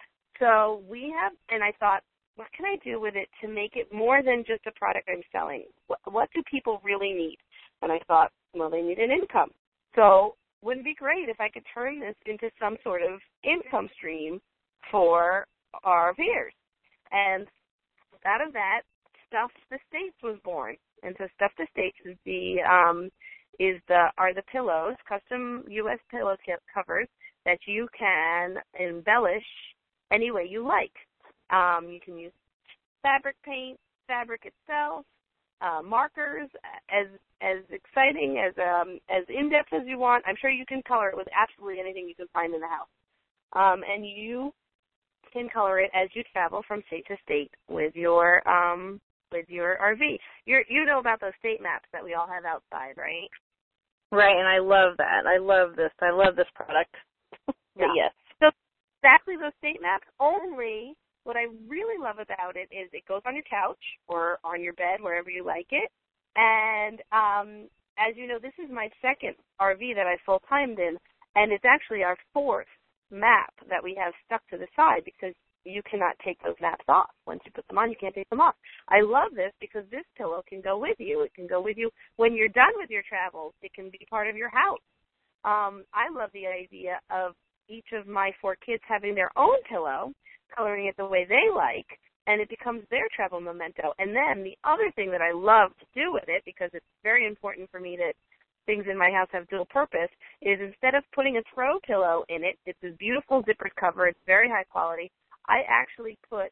So we have, and I thought, what can I do with it to make it more than just a product I'm selling? What, what do people really need? And I thought, well, they need an income. So wouldn't it be great if I could turn this into some sort of income stream for RVers? And out of that, Stuff the States was born. And so Stuff the States is the um, is the are the pillows, custom U S pillow covers that you can embellish any way you like. Um, you can use fabric paint, fabric itself, uh, markers, as as exciting, as um, as in-depth as you want. I'm sure you can color it with absolutely anything you can find in the house. Um, and you can color it as you travel from state to state with your um, with your R V. You're, you know about those state maps that we all have outside, right? Right, and I love that. I love this. I love this product. Yeah. Yes. So exactly those state maps, only what I really love about it is it goes on your couch or on your bed, wherever you like it. And um, as you know, this is my second R V that I full-timed in, and it's actually our fourth map that we have stuck to the side, because you cannot take those maps off. Once you put them on, you can't take them off. I love this because this pillow can go with you. It can go with you when you're done with your travels. It can be part of your house. Um, I love the idea of each of my four kids having their own pillow, coloring it the way they like, and it becomes their travel memento. And then the other thing that I love to do with it, because it's very important for me that things in my house have dual purpose, is instead of putting a throw pillow in it, it's a beautiful zippered cover, it's very high quality, I actually put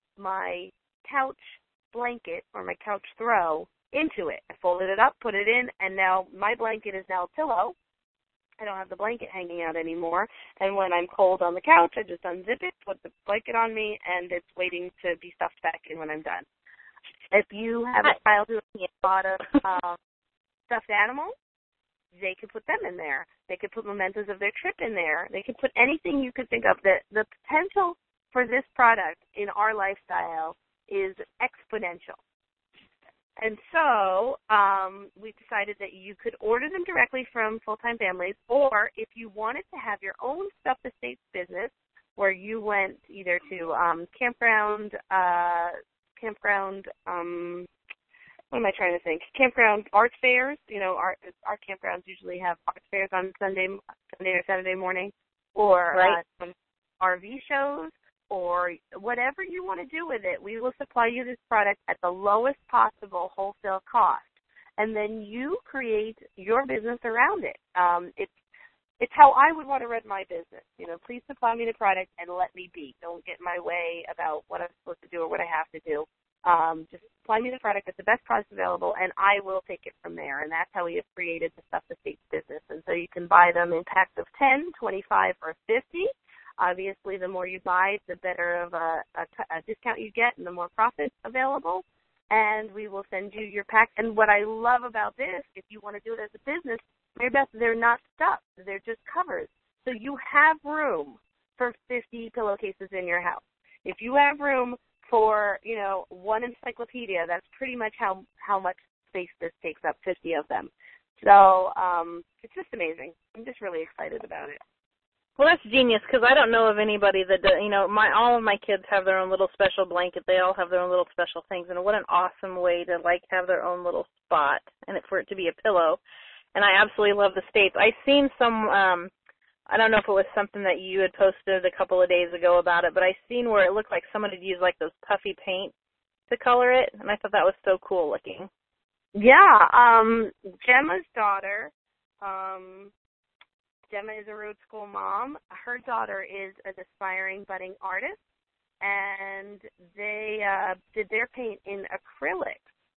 my couch blanket or my couch throw into it. I folded it up, put it in, and now my blanket is now a pillow. I don't have the blanket hanging out anymore. And when I'm cold on the couch, I just unzip it, put the blanket on me, and it's waiting to be stuffed back in when I'm done. If you have a child who has a lot of um, stuffed animals, they could put them in there. They could put mementos of their trip in there. They could put anything you could think of. The, the potential for this product in our lifestyle is exponential. And so um, we decided that you could order them directly from Full-Time Families, or if you wanted to have your own Stuff the States business, where you went either to um, campground, uh, campground, um, what am I trying to think? Campground art fairs. You know, our our campgrounds usually have art fairs on Sunday, Sunday or Saturday morning, or right. uh, some R V shows, or whatever you want to do with it. We will supply you this product at the lowest possible wholesale cost, and then you create your business around it. Um, it's It's how I would want to run my business. You know, please supply me the product and let me be. Don't get in my way about what I'm supposed to do or what I have to do. Um, just supply me the product at the best price available, and I will take it from there. And that's how we have created the Stuff the States business. And so you can buy them in packs of ten, twenty-five, or fifty. Obviously, the more you buy, the better of a, a, a discount you get and the more profit available. And we will send you your pack. And what I love about this, if you want to do it as a business, Mary Beth, they're not stuff. They're just covers. So you have room for fifty pillowcases in your house. If you have room for, you know, one encyclopedia, that's pretty much how, how much space this takes up, fifty of them. So um, it's just amazing. I'm just really excited about it. Well, that's genius, because I don't know of anybody that, does, you know, my all of my kids have their own little special blanket. They all have their own little special things, and what an awesome way to, like, have their own little spot and for it to be a pillow. And I absolutely love the States. I've seen some, um, I don't know if it was something that you had posted a couple of days ago about it, but I seen where it looked like someone had used like those puffy paint to color it, and I thought that was so cool looking. Yeah, um, Gemma's daughter, um, Gemma is a road school mom. Her daughter is an aspiring budding artist, and they uh, did their paint in acrylic.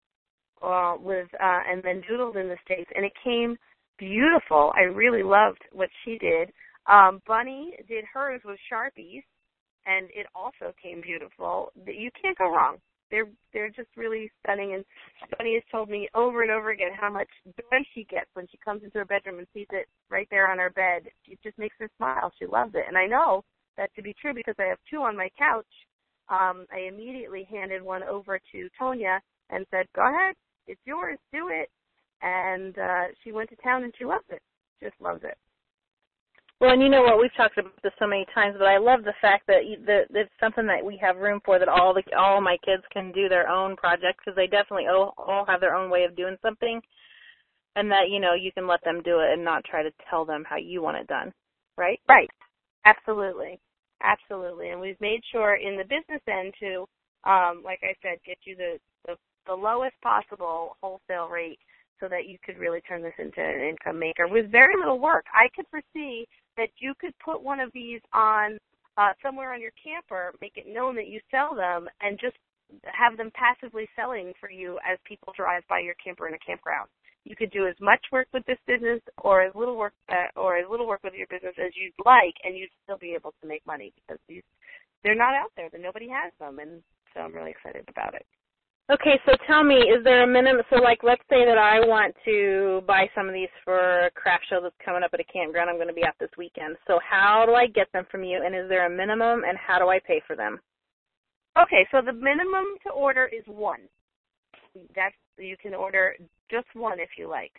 Uh, with uh, and then doodled in the States, and it came beautiful. I really loved what she did. Um, Bunny did hers with Sharpies, and it also came beautiful. You can't go wrong. They're they're just really stunning, and Bunny has told me over and over again how much joy she gets when she comes into her bedroom and sees it right there on her bed. It just makes her smile. She loves it, and I know that to be true because I have two on my couch. Um, I immediately handed one over to Tonya and said, "Go ahead. It's yours, do it." And uh, she went to town and she loves it. Just loves it. Well, and you know what, we've talked about this so many times, but I love the fact that, you, that it's something that we have room for, that all the all my kids can do their own projects, because they definitely all, all have their own way of doing something, and that, you know, you can let them do it and not try to tell them how you want it done, right? Right. Absolutely. Absolutely. And we've made sure in the business end to, um, like I said, get you the, the the lowest possible wholesale rate so that you could really turn this into an income maker with very little work. I could foresee that you could put one of these on uh, somewhere on your camper, make it known that you sell them, and just have them passively selling for you as people drive by your camper in a campground. You could do as much work with this business or as little work uh, or as little work with your business as you'd like, and you'd still be able to make money because these they're not out there. That nobody has them, and so I'm really excited about it. Okay, so tell me, is there a minimum, so like let's say that I want to buy some of these for a craft show that's coming up at a campground I'm going to be at this weekend. So how do I get them from you, and is there a minimum, and how do I pay for them? Okay, so the minimum to order is one. That's, you can order just one if you like.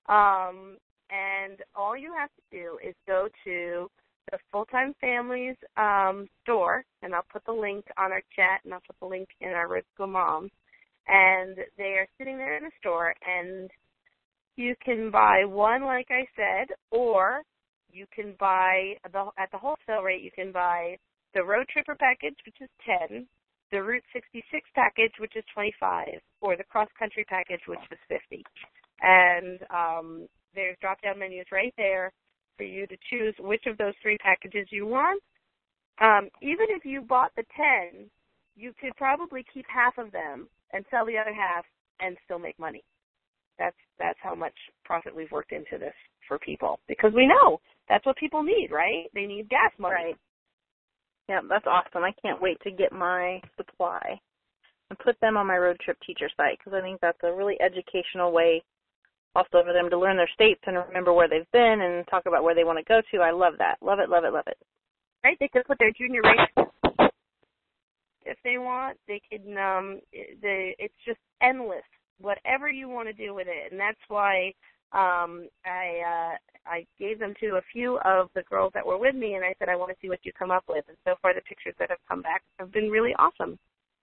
Um, and all you have to do is go to the Full-Time Families um, store, and I'll put the link on our chat, and I'll put the link in our Road School Moms. And they are sitting there in the store, and you can buy one, like I said, or you can buy, the, at the wholesale rate, you can buy the Road Tripper package, which is ten, the Route sixty-six package, which is twenty-five, or the Cross Country package, which is fifty. And um, there's drop-down menus right there for you to choose which of those three packages you want. Um, even if you bought the ten, you could probably keep half of them and sell the other half and still make money. That's that's how much profit we've worked into this for people, because we know that's what people need, right? They need gas money. Right. Yeah, that's awesome. I can't wait to get my supply and put them on my road trip teacher site, because I think that's a really educational way also for them to learn their states and remember where they've been and talk about where they want to go to. I love that. Love it, love it, love it. Right? They could put their junior race if they want. They can, um, the, it's just endless whatever you want to do with it. And that's why um, I uh, I gave them to a few of the girls that were with me, and I said, I want to see what you come up with. And so far, the pictures that have come back have been really awesome.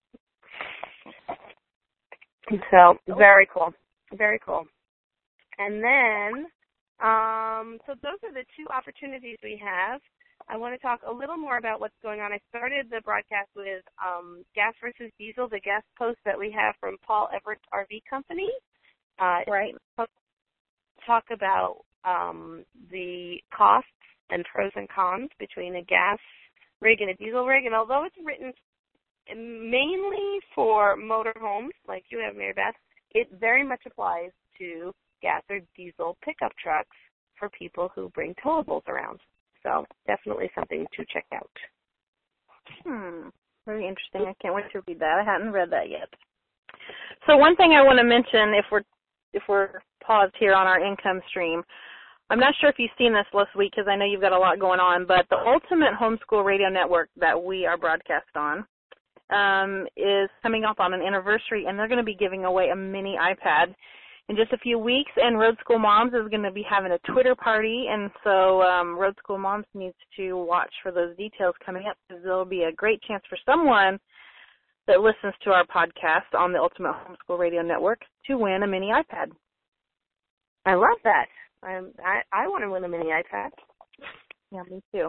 So very cool, very cool. And then, um, so those are the two opportunities we have. I want to talk a little more about what's going on. I started the broadcast with um, gas versus diesel, the guest post that we have from Paul Everett R V Company. Uh, right. Talk about um, the costs and pros and cons between a gas rig and a diesel rig. And although it's written mainly for motorhomes, like you have, Mary Beth, it very much applies to gas or diesel pickup trucks for people who bring towables around. So definitely something to check out. Hmm. Very interesting. I can't wait to read that. I hadn't read that yet. So one thing I want to mention, if we're if we're paused here on our income stream, I'm not sure if you've seen this last week because I know you've got a lot going on, but the Ultimate Homeschool Radio Network that we are broadcast on um, is coming up on an anniversary, and they're going to be giving away a mini iPad in just a few weeks, and Road School Moms is going to be having a Twitter party, and so um, Road School Moms needs to watch for those details coming up because there will be a great chance for someone that listens to our podcast on the Ultimate Homeschool Radio Network to win a mini iPad. I love that. I'm, I I want to win a mini iPad. Yeah, me too.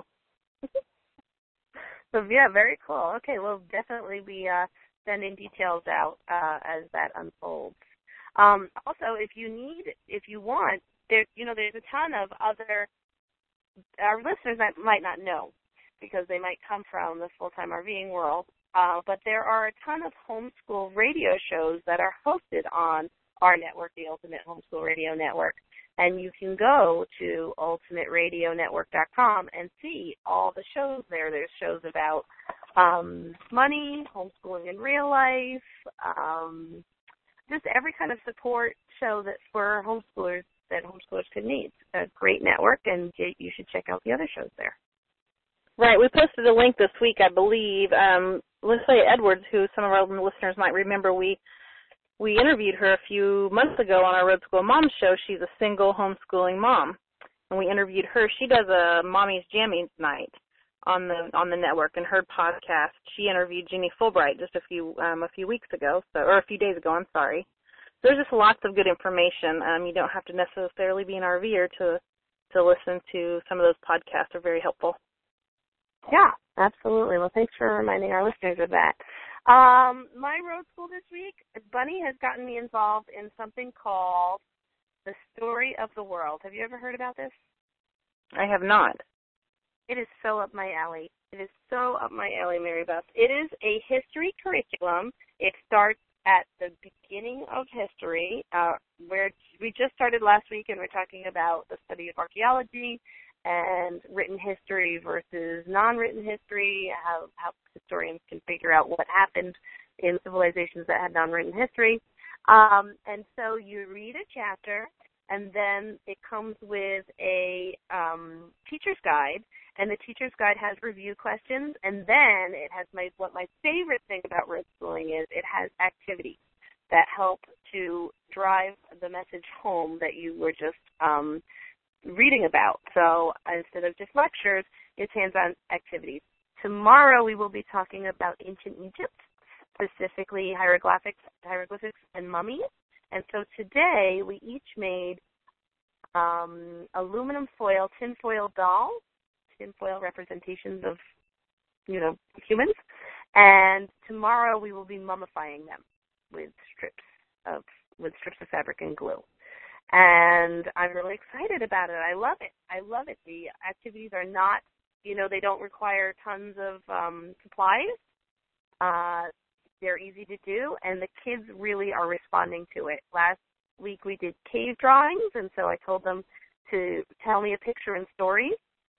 So, yeah, very cool. Okay, we'll definitely be uh, sending details out uh, as that unfolds. Um, also, if you need, if you want, there, you know, there's a ton of other, our listeners that might not know because they might come from the full-time RVing world, uh, but there are a ton of homeschool radio shows that are hosted on our network, the Ultimate Homeschool Radio Network. And you can go to ultimate radio network dot com and see all the shows there. There's shows about um, money, homeschooling in real life, um, just every kind of support show that for homeschoolers that homeschoolers could need. A great network, and you should check out the other shows there. Right. We posted a link this week, I believe. Um, Leslie Edwards, who some of our listeners might remember, we we interviewed her a few months ago on our Road School Mom show. She's a single homeschooling mom, and we interviewed her. She does a Mommy's Jammies night on the on the network, and her podcast. She interviewed Jeannie Fulbright just a few um, a few weeks ago, so or a few days ago. I'm sorry. There's just lots of good information. Um, you don't have to necessarily be an RVer to to listen to some of those podcasts. Are very helpful. Yeah, absolutely. Well, thanks for reminding our listeners of that. Um, my road school this week, Bunny has gotten me involved in something called The Story of the World. Have you ever heard about this? I have not. It is so up my alley. It is so up my alley, Mary Beth. It is a history curriculum. It starts at the beginning of history, uh, where we just started last week, and we're talking about the study of archaeology and written history versus non-written history, how, how historians can figure out what happened in civilizations that had non-written history. Um, and so you read a chapter, and then it comes with a um, teacher's guide, and the teacher's guide has review questions, and then it has my what my favorite thing about road schooling is it has activities that help to drive the message home that you were just um, reading about. So instead of just lectures, it's hands-on activities. Tomorrow we will be talking about ancient Egypt, specifically hieroglyphics, hieroglyphics and mummies. And so today we each made um, aluminum foil, tinfoil dolls, tinfoil representations of, you know, humans. And tomorrow we will be mummifying them with strips of with strips of fabric and glue. And I'm really excited about it. I love it. I love it. The activities are not, you know, they don't require tons of um, supplies. Uh, they're easy to do, and the kids really are responding to it. Last week we did cave drawings, and so I told them to tell me a picture and stories,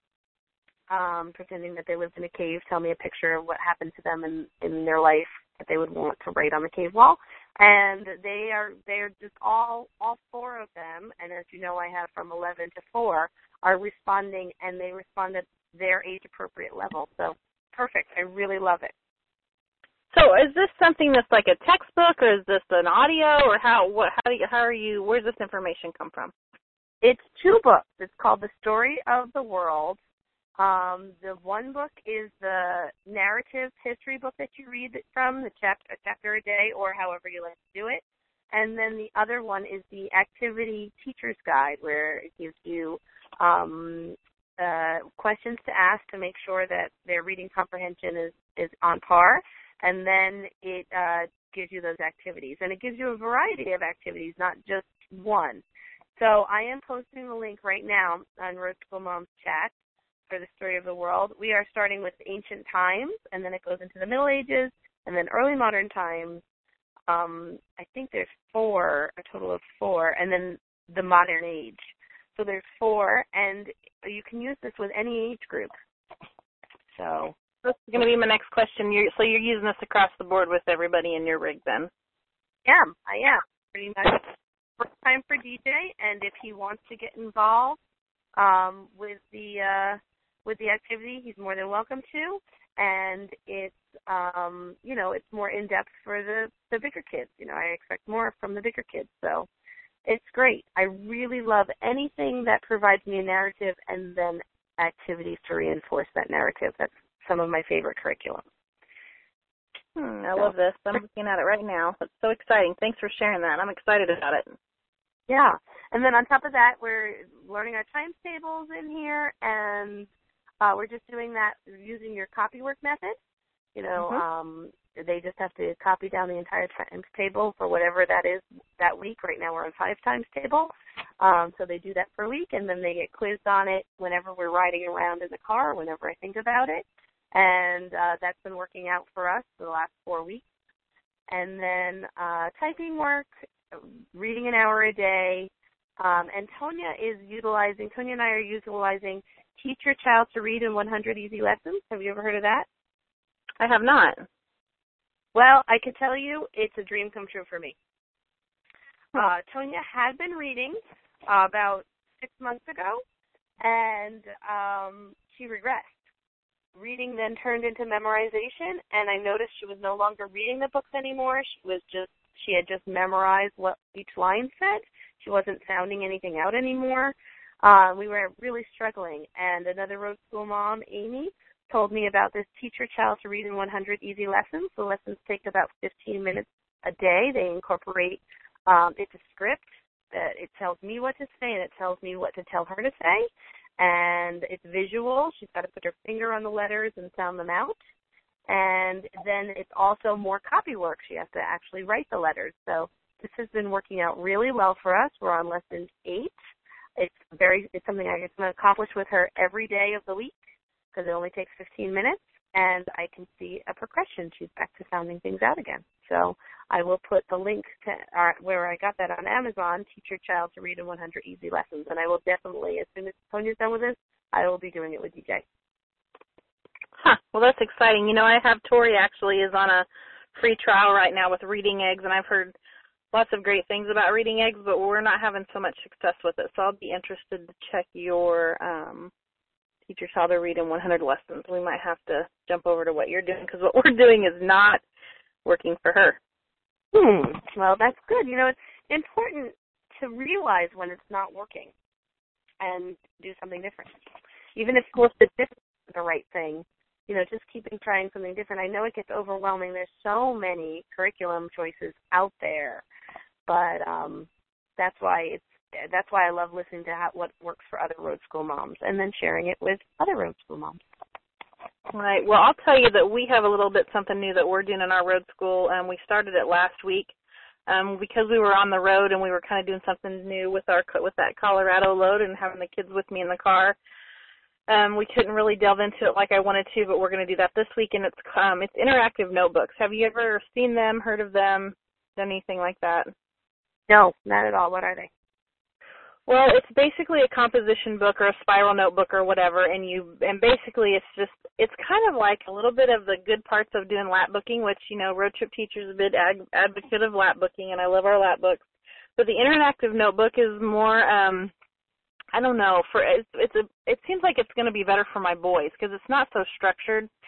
um, pretending that they lived in a cave, tell me a picture of what happened to them in, in their life that they would want to write on the cave wall. And they are they're just all all four of them, and as you know I have from eleven to four, are responding, and they respond at their age appropriate level. So perfect. I really love it. So is this something that's like a textbook, or is this an audio, or how what how do you, how are you where's this information come from? It's two books. It's called The Story of the World. Um, the one book is the narrative history book that you read from, the chapter, a chapter a day, or however you like to do it. And then the other one is the activity teacher's guide, where it gives you um, uh, questions to ask to make sure that their reading comprehension is, is on par. And then it uh, gives you those activities. And it gives you a variety of activities, not just one. So I am posting the link right now on Road School Moms Chat for The Story of the World. We are starting with ancient times, and then it goes into the Middle Ages, and then early modern times. Um, I think there's four, a total of four, and then the modern age. So there's four, and you can use this with any age group. So that's going to be my next question. You're, so you're using this across the board with everybody in your rig then? I am. I am. Pretty much. First time for D J, and if he wants to get involved um, with the uh, with the activity, he's more than welcome to. And it's um, you know, it's more in depth for the the bigger kids. You know, I expect more from the bigger kids, so it's great. I really love anything that provides me a narrative and then activities to reinforce that narrative. That's some of my favorite curriculum. Hmm, I love this. I'm looking at it right now. It's so exciting. Thanks for sharing that. I'm excited about it. Yeah. And then on top of that, we're learning our times tables in here, and uh, we're just doing that using your copywork method. You know, mm-hmm. um, they just have to copy down the entire times table for whatever that is that week. Right now we're on five times table. Um, so they do that for a week, and then they get quizzed on it whenever we're riding around in the car, whenever I think about it. And uh, that's been working out for us for the last four weeks. And then uh, typing work, reading an hour a day. Um, and Tonya is utilizing, Tonya and I are utilizing Teach Your Child to Read in one hundred Easy Lessons. Have you ever heard of that? I have not. Well, I can tell you it's a dream come true for me. Uh, Tonya had been reading uh, about six months ago, and um, she regressed. Reading then turned into memorization, and I noticed she was no longer reading the books anymore. She was just she had just memorized what each line said. She wasn't sounding anything out anymore. Uh, we were really struggling, and another Road School mom, Amy, told me about this Teach Your Child to Read in one hundred Easy Lessons. The lessons take about fifteen minutes a day. They incorporate um, it's a script that it tells me what to say, and it tells me what to tell her to say. And it's visual. She's got to put her finger on the letters and sound them out. And then it's also more copy work. She has to actually write the letters. So this has been working out really well for us. We're on lesson eight. It's very. It's something I can accomplish with her every day of the week because it only takes fifteen minutes, and I can see a progression. She's back to sounding things out again. So I will put the link to our, where I got that on Amazon, Teach Your Child to Read in one hundred Easy Lessons, and I will definitely, as soon as Tonya's done with this, I will be doing it with D J. Huh. Well, that's exciting. You know, I have Tori actually is on a free trial right now with Reading Eggs, and I've heard lots of great things about Reading Eggs, but we're not having so much success with it. So I'll be interested to check your um, Teach Your Child to Read in one hundred Lessons. We might have to jump over to what you're doing because what we're doing is not working for her. Hmm. Well, that's good. You know, it's important to realize when it's not working and do something different. Even if it's the right thing, you know, just keeping trying something different. I know it gets overwhelming. There's so many curriculum choices out there, but um, that's why it's that's why I love listening to how, what works for other Road School moms and then sharing it with other Road School moms. Right. Well, I'll tell you that we have a little bit something new that we're doing in our road school. Um, we started it last week um, because we were on the road and we were kind of doing something new with our with that Colorado load and having the kids with me in the car. Um, we couldn't really delve into it like I wanted to, but we're going to do that this week, and it's um, it's interactive notebooks. Have you ever seen them, heard of them, done anything like that? No, not at all. What are they? Well, it's basically a composition book or a spiral notebook or whatever, and you and basically it's just it's kind of like a little bit of the good parts of doing lap booking, which you know Road Trip Teacher's a big ag- advocate of lap booking, and I love our lap books. But the interactive notebook is more, um, I don't know, for it's, it's a it seems like it's going to be better for my boys because it's not so structured.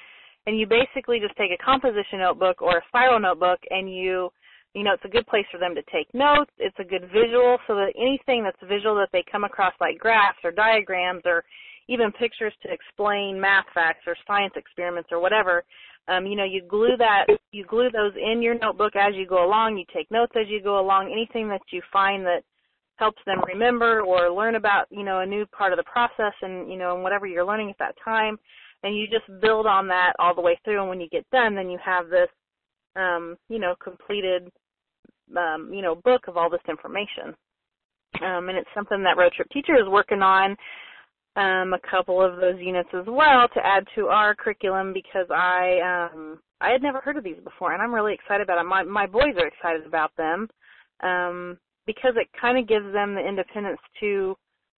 and you basically just take a composition notebook or a spiral notebook, and you, you know, it's a good place for them to take notes. It's a good visual, so that anything that's visual that they come across, like graphs or diagrams or even pictures to explain math facts or science experiments or whatever, um, you know, you glue that, you glue those in your notebook as you go along. You take notes as you go along. Anything that you find that helps them remember or learn about, you know, a new part of the process and, you know, and whatever you're learning at that time, and you just build on that all the way through. And when you get done, then you have this, um, you know, completed, um, you know, book of all this information. Um, and it's something that Road Trip Teacher is working on, um, a couple of those units as well to add to our curriculum, because I um, I had never heard of these before, and I'm really excited about them. My, my boys are excited about them. Um, because it kind of gives them the independence to,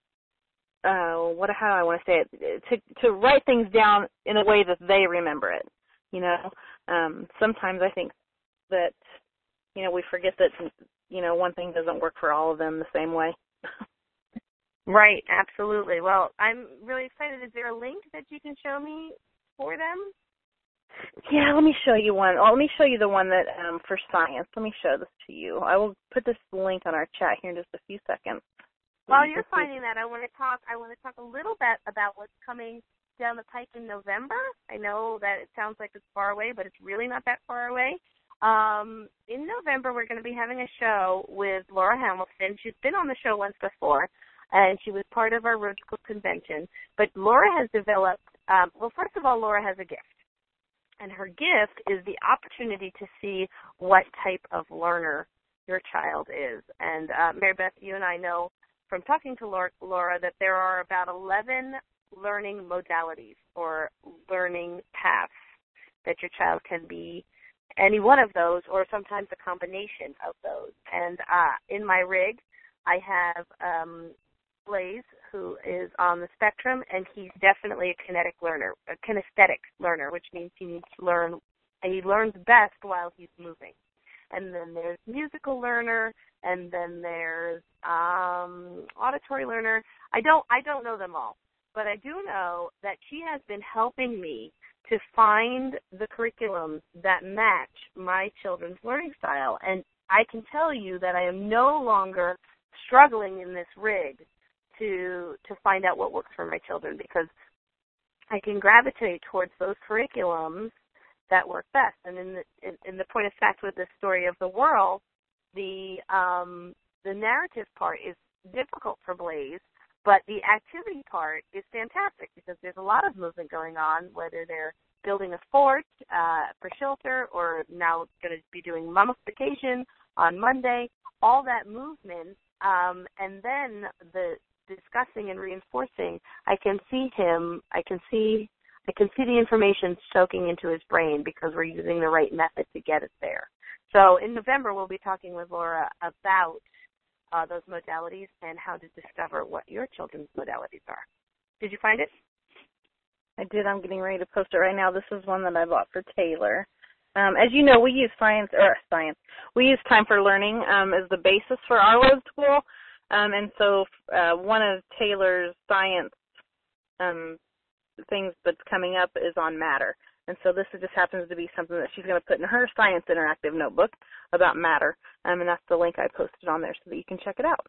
uh, what, how do I want to say it, to, to write things down in a way that they remember it, you know. Um, sometimes I think that, you know, we forget that, you know, one thing doesn't work for all of them the same way. Right, absolutely. Well, I'm really excited. Is there a link that you can show me for them? Yeah, let me show you one. Oh, let me show you the one that um, for science. Let me show this to you. I will put this link on our chat here in just a few seconds. While you're finding that, I want to talk. I want to talk a little bit about what's coming down the pike in November. I know that it sounds like it's far away, but it's really not that far away. Um, in November, we're going to be having a show with Laura Hamilton. She's been on the show once before, and she was part of our Road School convention. But Laura has developed. Um, well, first of all, Laura has a gift. And her gift is the opportunity to see what type of learner your child is. And uh, Mary Beth, you and I know from talking to Laura, Laura that there are about eleven learning modalities or learning paths that your child can be any one of those, or sometimes a combination of those. And uh, in my rig, I have um, Blaze, who is on the spectrum, and he's definitely a kinetic learner, a kinesthetic learner, which means he needs to learn, and he learns best while he's moving. And then there's musical learner, and then there's um, auditory learner. I don't, I don't know them all, but I do know that she has been helping me to find the curriculums that match my children's learning style. And I can tell you that I am no longer struggling in this rig to to find out what works for my children, because I can gravitate towards those curriculums that work best. And in the in, in the point of fact with the story of the world, the um, the narrative part is difficult for Blaze, but the activity part is fantastic, because there's a lot of movement going on, whether they're building a fort uh, for shelter, or now going to be doing mummification on Monday, all that movement, um, and then the discussing and reinforcing, I can see him, I can see I can see the information soaking into his brain, because we're using the right method to get it there. So in November, we'll be talking with Laura about uh, those modalities and how to discover what your children's modalities are. Did you find it? I did. I'm getting ready to post it right now. This is one that I bought for Taylor. Um, as you know, we use science, or science, we use Time for Learning um, as the basis for our Road School. Um, and so uh, one of Taylor's science um, things that's coming up is on matter. And so this just happens to be something that she's going to put in her science interactive notebook about matter. Um, and that's the link I posted on there so that you can check it out.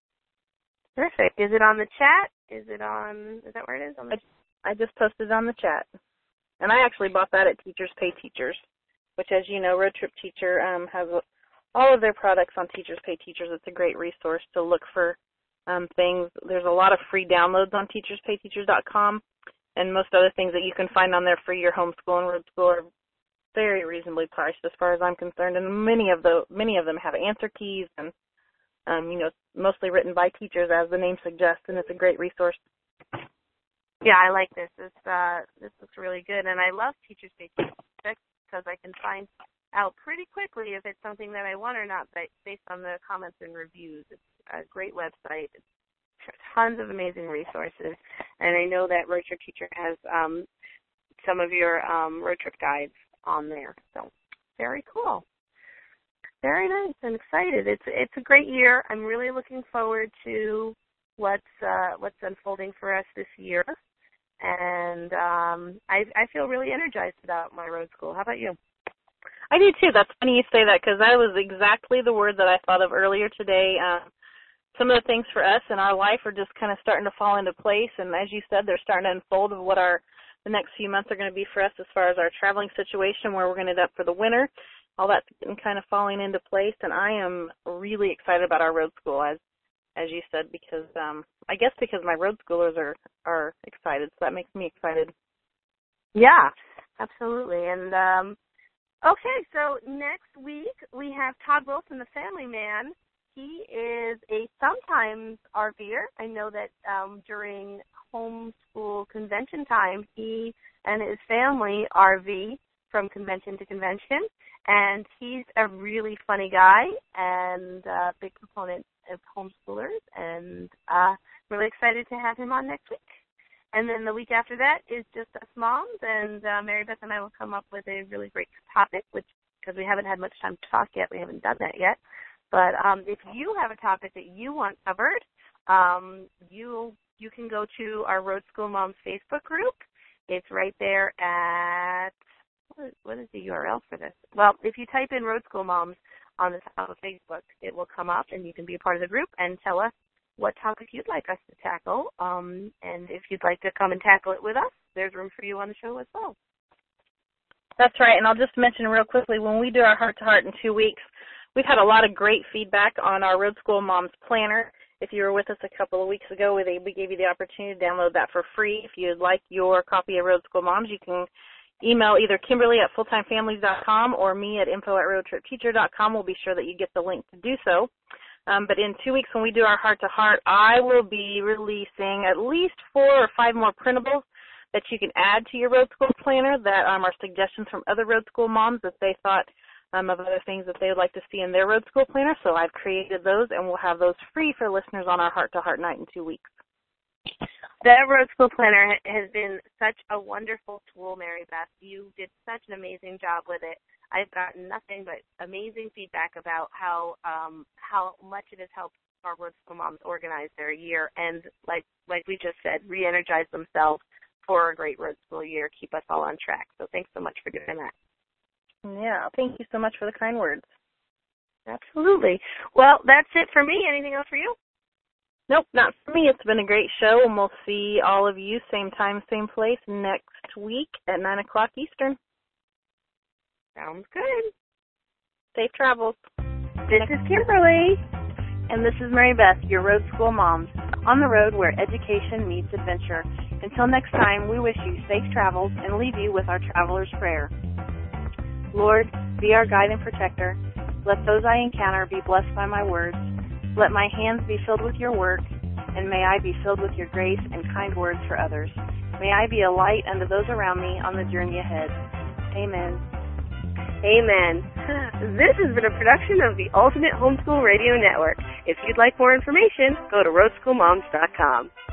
Perfect. Is it on the chat? Is it on, is that where it is? On the I, I just posted it on the chat. And I actually bought that at Teachers Pay Teachers, which, as you know, Road Trip Teacher um, has a, all of their products on Teachers Pay Teachers. It's a great resource to look for um, things. There's a lot of free downloads on teachers pay teachers dot com, and most other things that you can find on there for your homeschool and road school are very reasonably priced as far as I'm concerned. And many of the many of them have answer keys and, um, you know, mostly written by teachers, as the name suggests, and it's a great resource. Yeah, I like this. This, uh, this looks really good. And I love Teachers Pay Teachers because I can find out pretty quickly if it's something that I want or not, based on the comments and reviews. It's a great website. It's tons of amazing resources. And I know that Road Trip Teacher has um, some of your um, road trip guides on there. So very cool. Very nice. I'm excited. It's it's a great year. I'm really looking forward to what's uh, what's unfolding for us this year. and um, I, I feel really energized about my road school. How about you? I do too. That's funny you say that because that was exactly the word that I thought of earlier today. Um, some of the things for us in our life are just kind of starting to fall into place, and as you said, they're starting to unfold of what our the next few months are going to be for us as far as our traveling situation, where we're going to end up for the winter. All that's getting kind of falling into place, and I am really excited about our road school, as as you said, because um, I guess because my road schoolers are, are excited, so that makes me excited. Yeah, absolutely. And um, okay, so next week we have Todd Wilson, the family man. He is a sometimes RVer. I know that um, during homeschool convention time, he and his family R V from convention to convention, and he's a really funny guy and a big proponent of homeschoolers, and uh, really excited to have him on next week. And then the week after that is just us moms, and uh, Mary Beth and I will come up with a really great topic, which, because we haven't had much time to talk yet, we haven't done that yet. But um, if you have a topic that you want covered, um, you you can go to our Road School Moms Facebook group. It's right there at, what is, what is the U R L for this? Well, if you type in Road School Moms on the top of Facebook, it will come up, and you can be a part of the group and tell us what topic you'd like us to tackle. Um, and if you'd like to come and tackle it with us, there's room for you on the show as well. That's right, and I'll just mention real quickly, when we do our heart-to-heart in two weeks, we've had a lot of great feedback on our Road School Moms Planner. If you were with us a couple of weeks ago, we gave you the opportunity to download that for free. If you'd like your copy of Road School Moms, you can email either Kimberly at full time families dot com or me at info at road trip teacher dot com. We'll be sure that you get the link to do so. Um, but in two weeks when we do our heart-to-heart, I will be releasing at least four or five more printables that you can add to your Road School Planner that um, are suggestions from other Road School moms that they thought um, of other things that they would like to see in their Road School Planner. So I've created those, and we'll have those free for listeners on our heart-to-heart night in two weeks. That Road School Planner has been such a wonderful tool, Mary Beth. You did such an amazing job with it. I've gotten nothing but amazing feedback about how um, how much it has helped our Road School moms organize their year and, like like we just said, re-energize themselves for a great road school year, keep us all on track. So thanks so much for doing that. Yeah, thank you so much for the kind words. Absolutely. Well, that's it for me. Anything else for you? Nope, not for me. It's been a great show, and we'll see all of you same time, same place next week at nine o'clock Eastern. Sounds good. Safe travels. This is Kimberly. And this is Mary Beth, your Road School Moms, on the road where education meets adventure. Until next time, we wish you safe travels and leave you with our traveler's prayer. Lord, be our guide and protector. Let those I encounter be blessed by my words. Let my hands be filled with your work, and may I be filled with your grace and kind words for others. May I be a light unto those around me on the journey ahead. Amen. Amen. This has been a production of the Ultimate Homeschool Radio Network. If you'd like more information, go to road school moms dot com.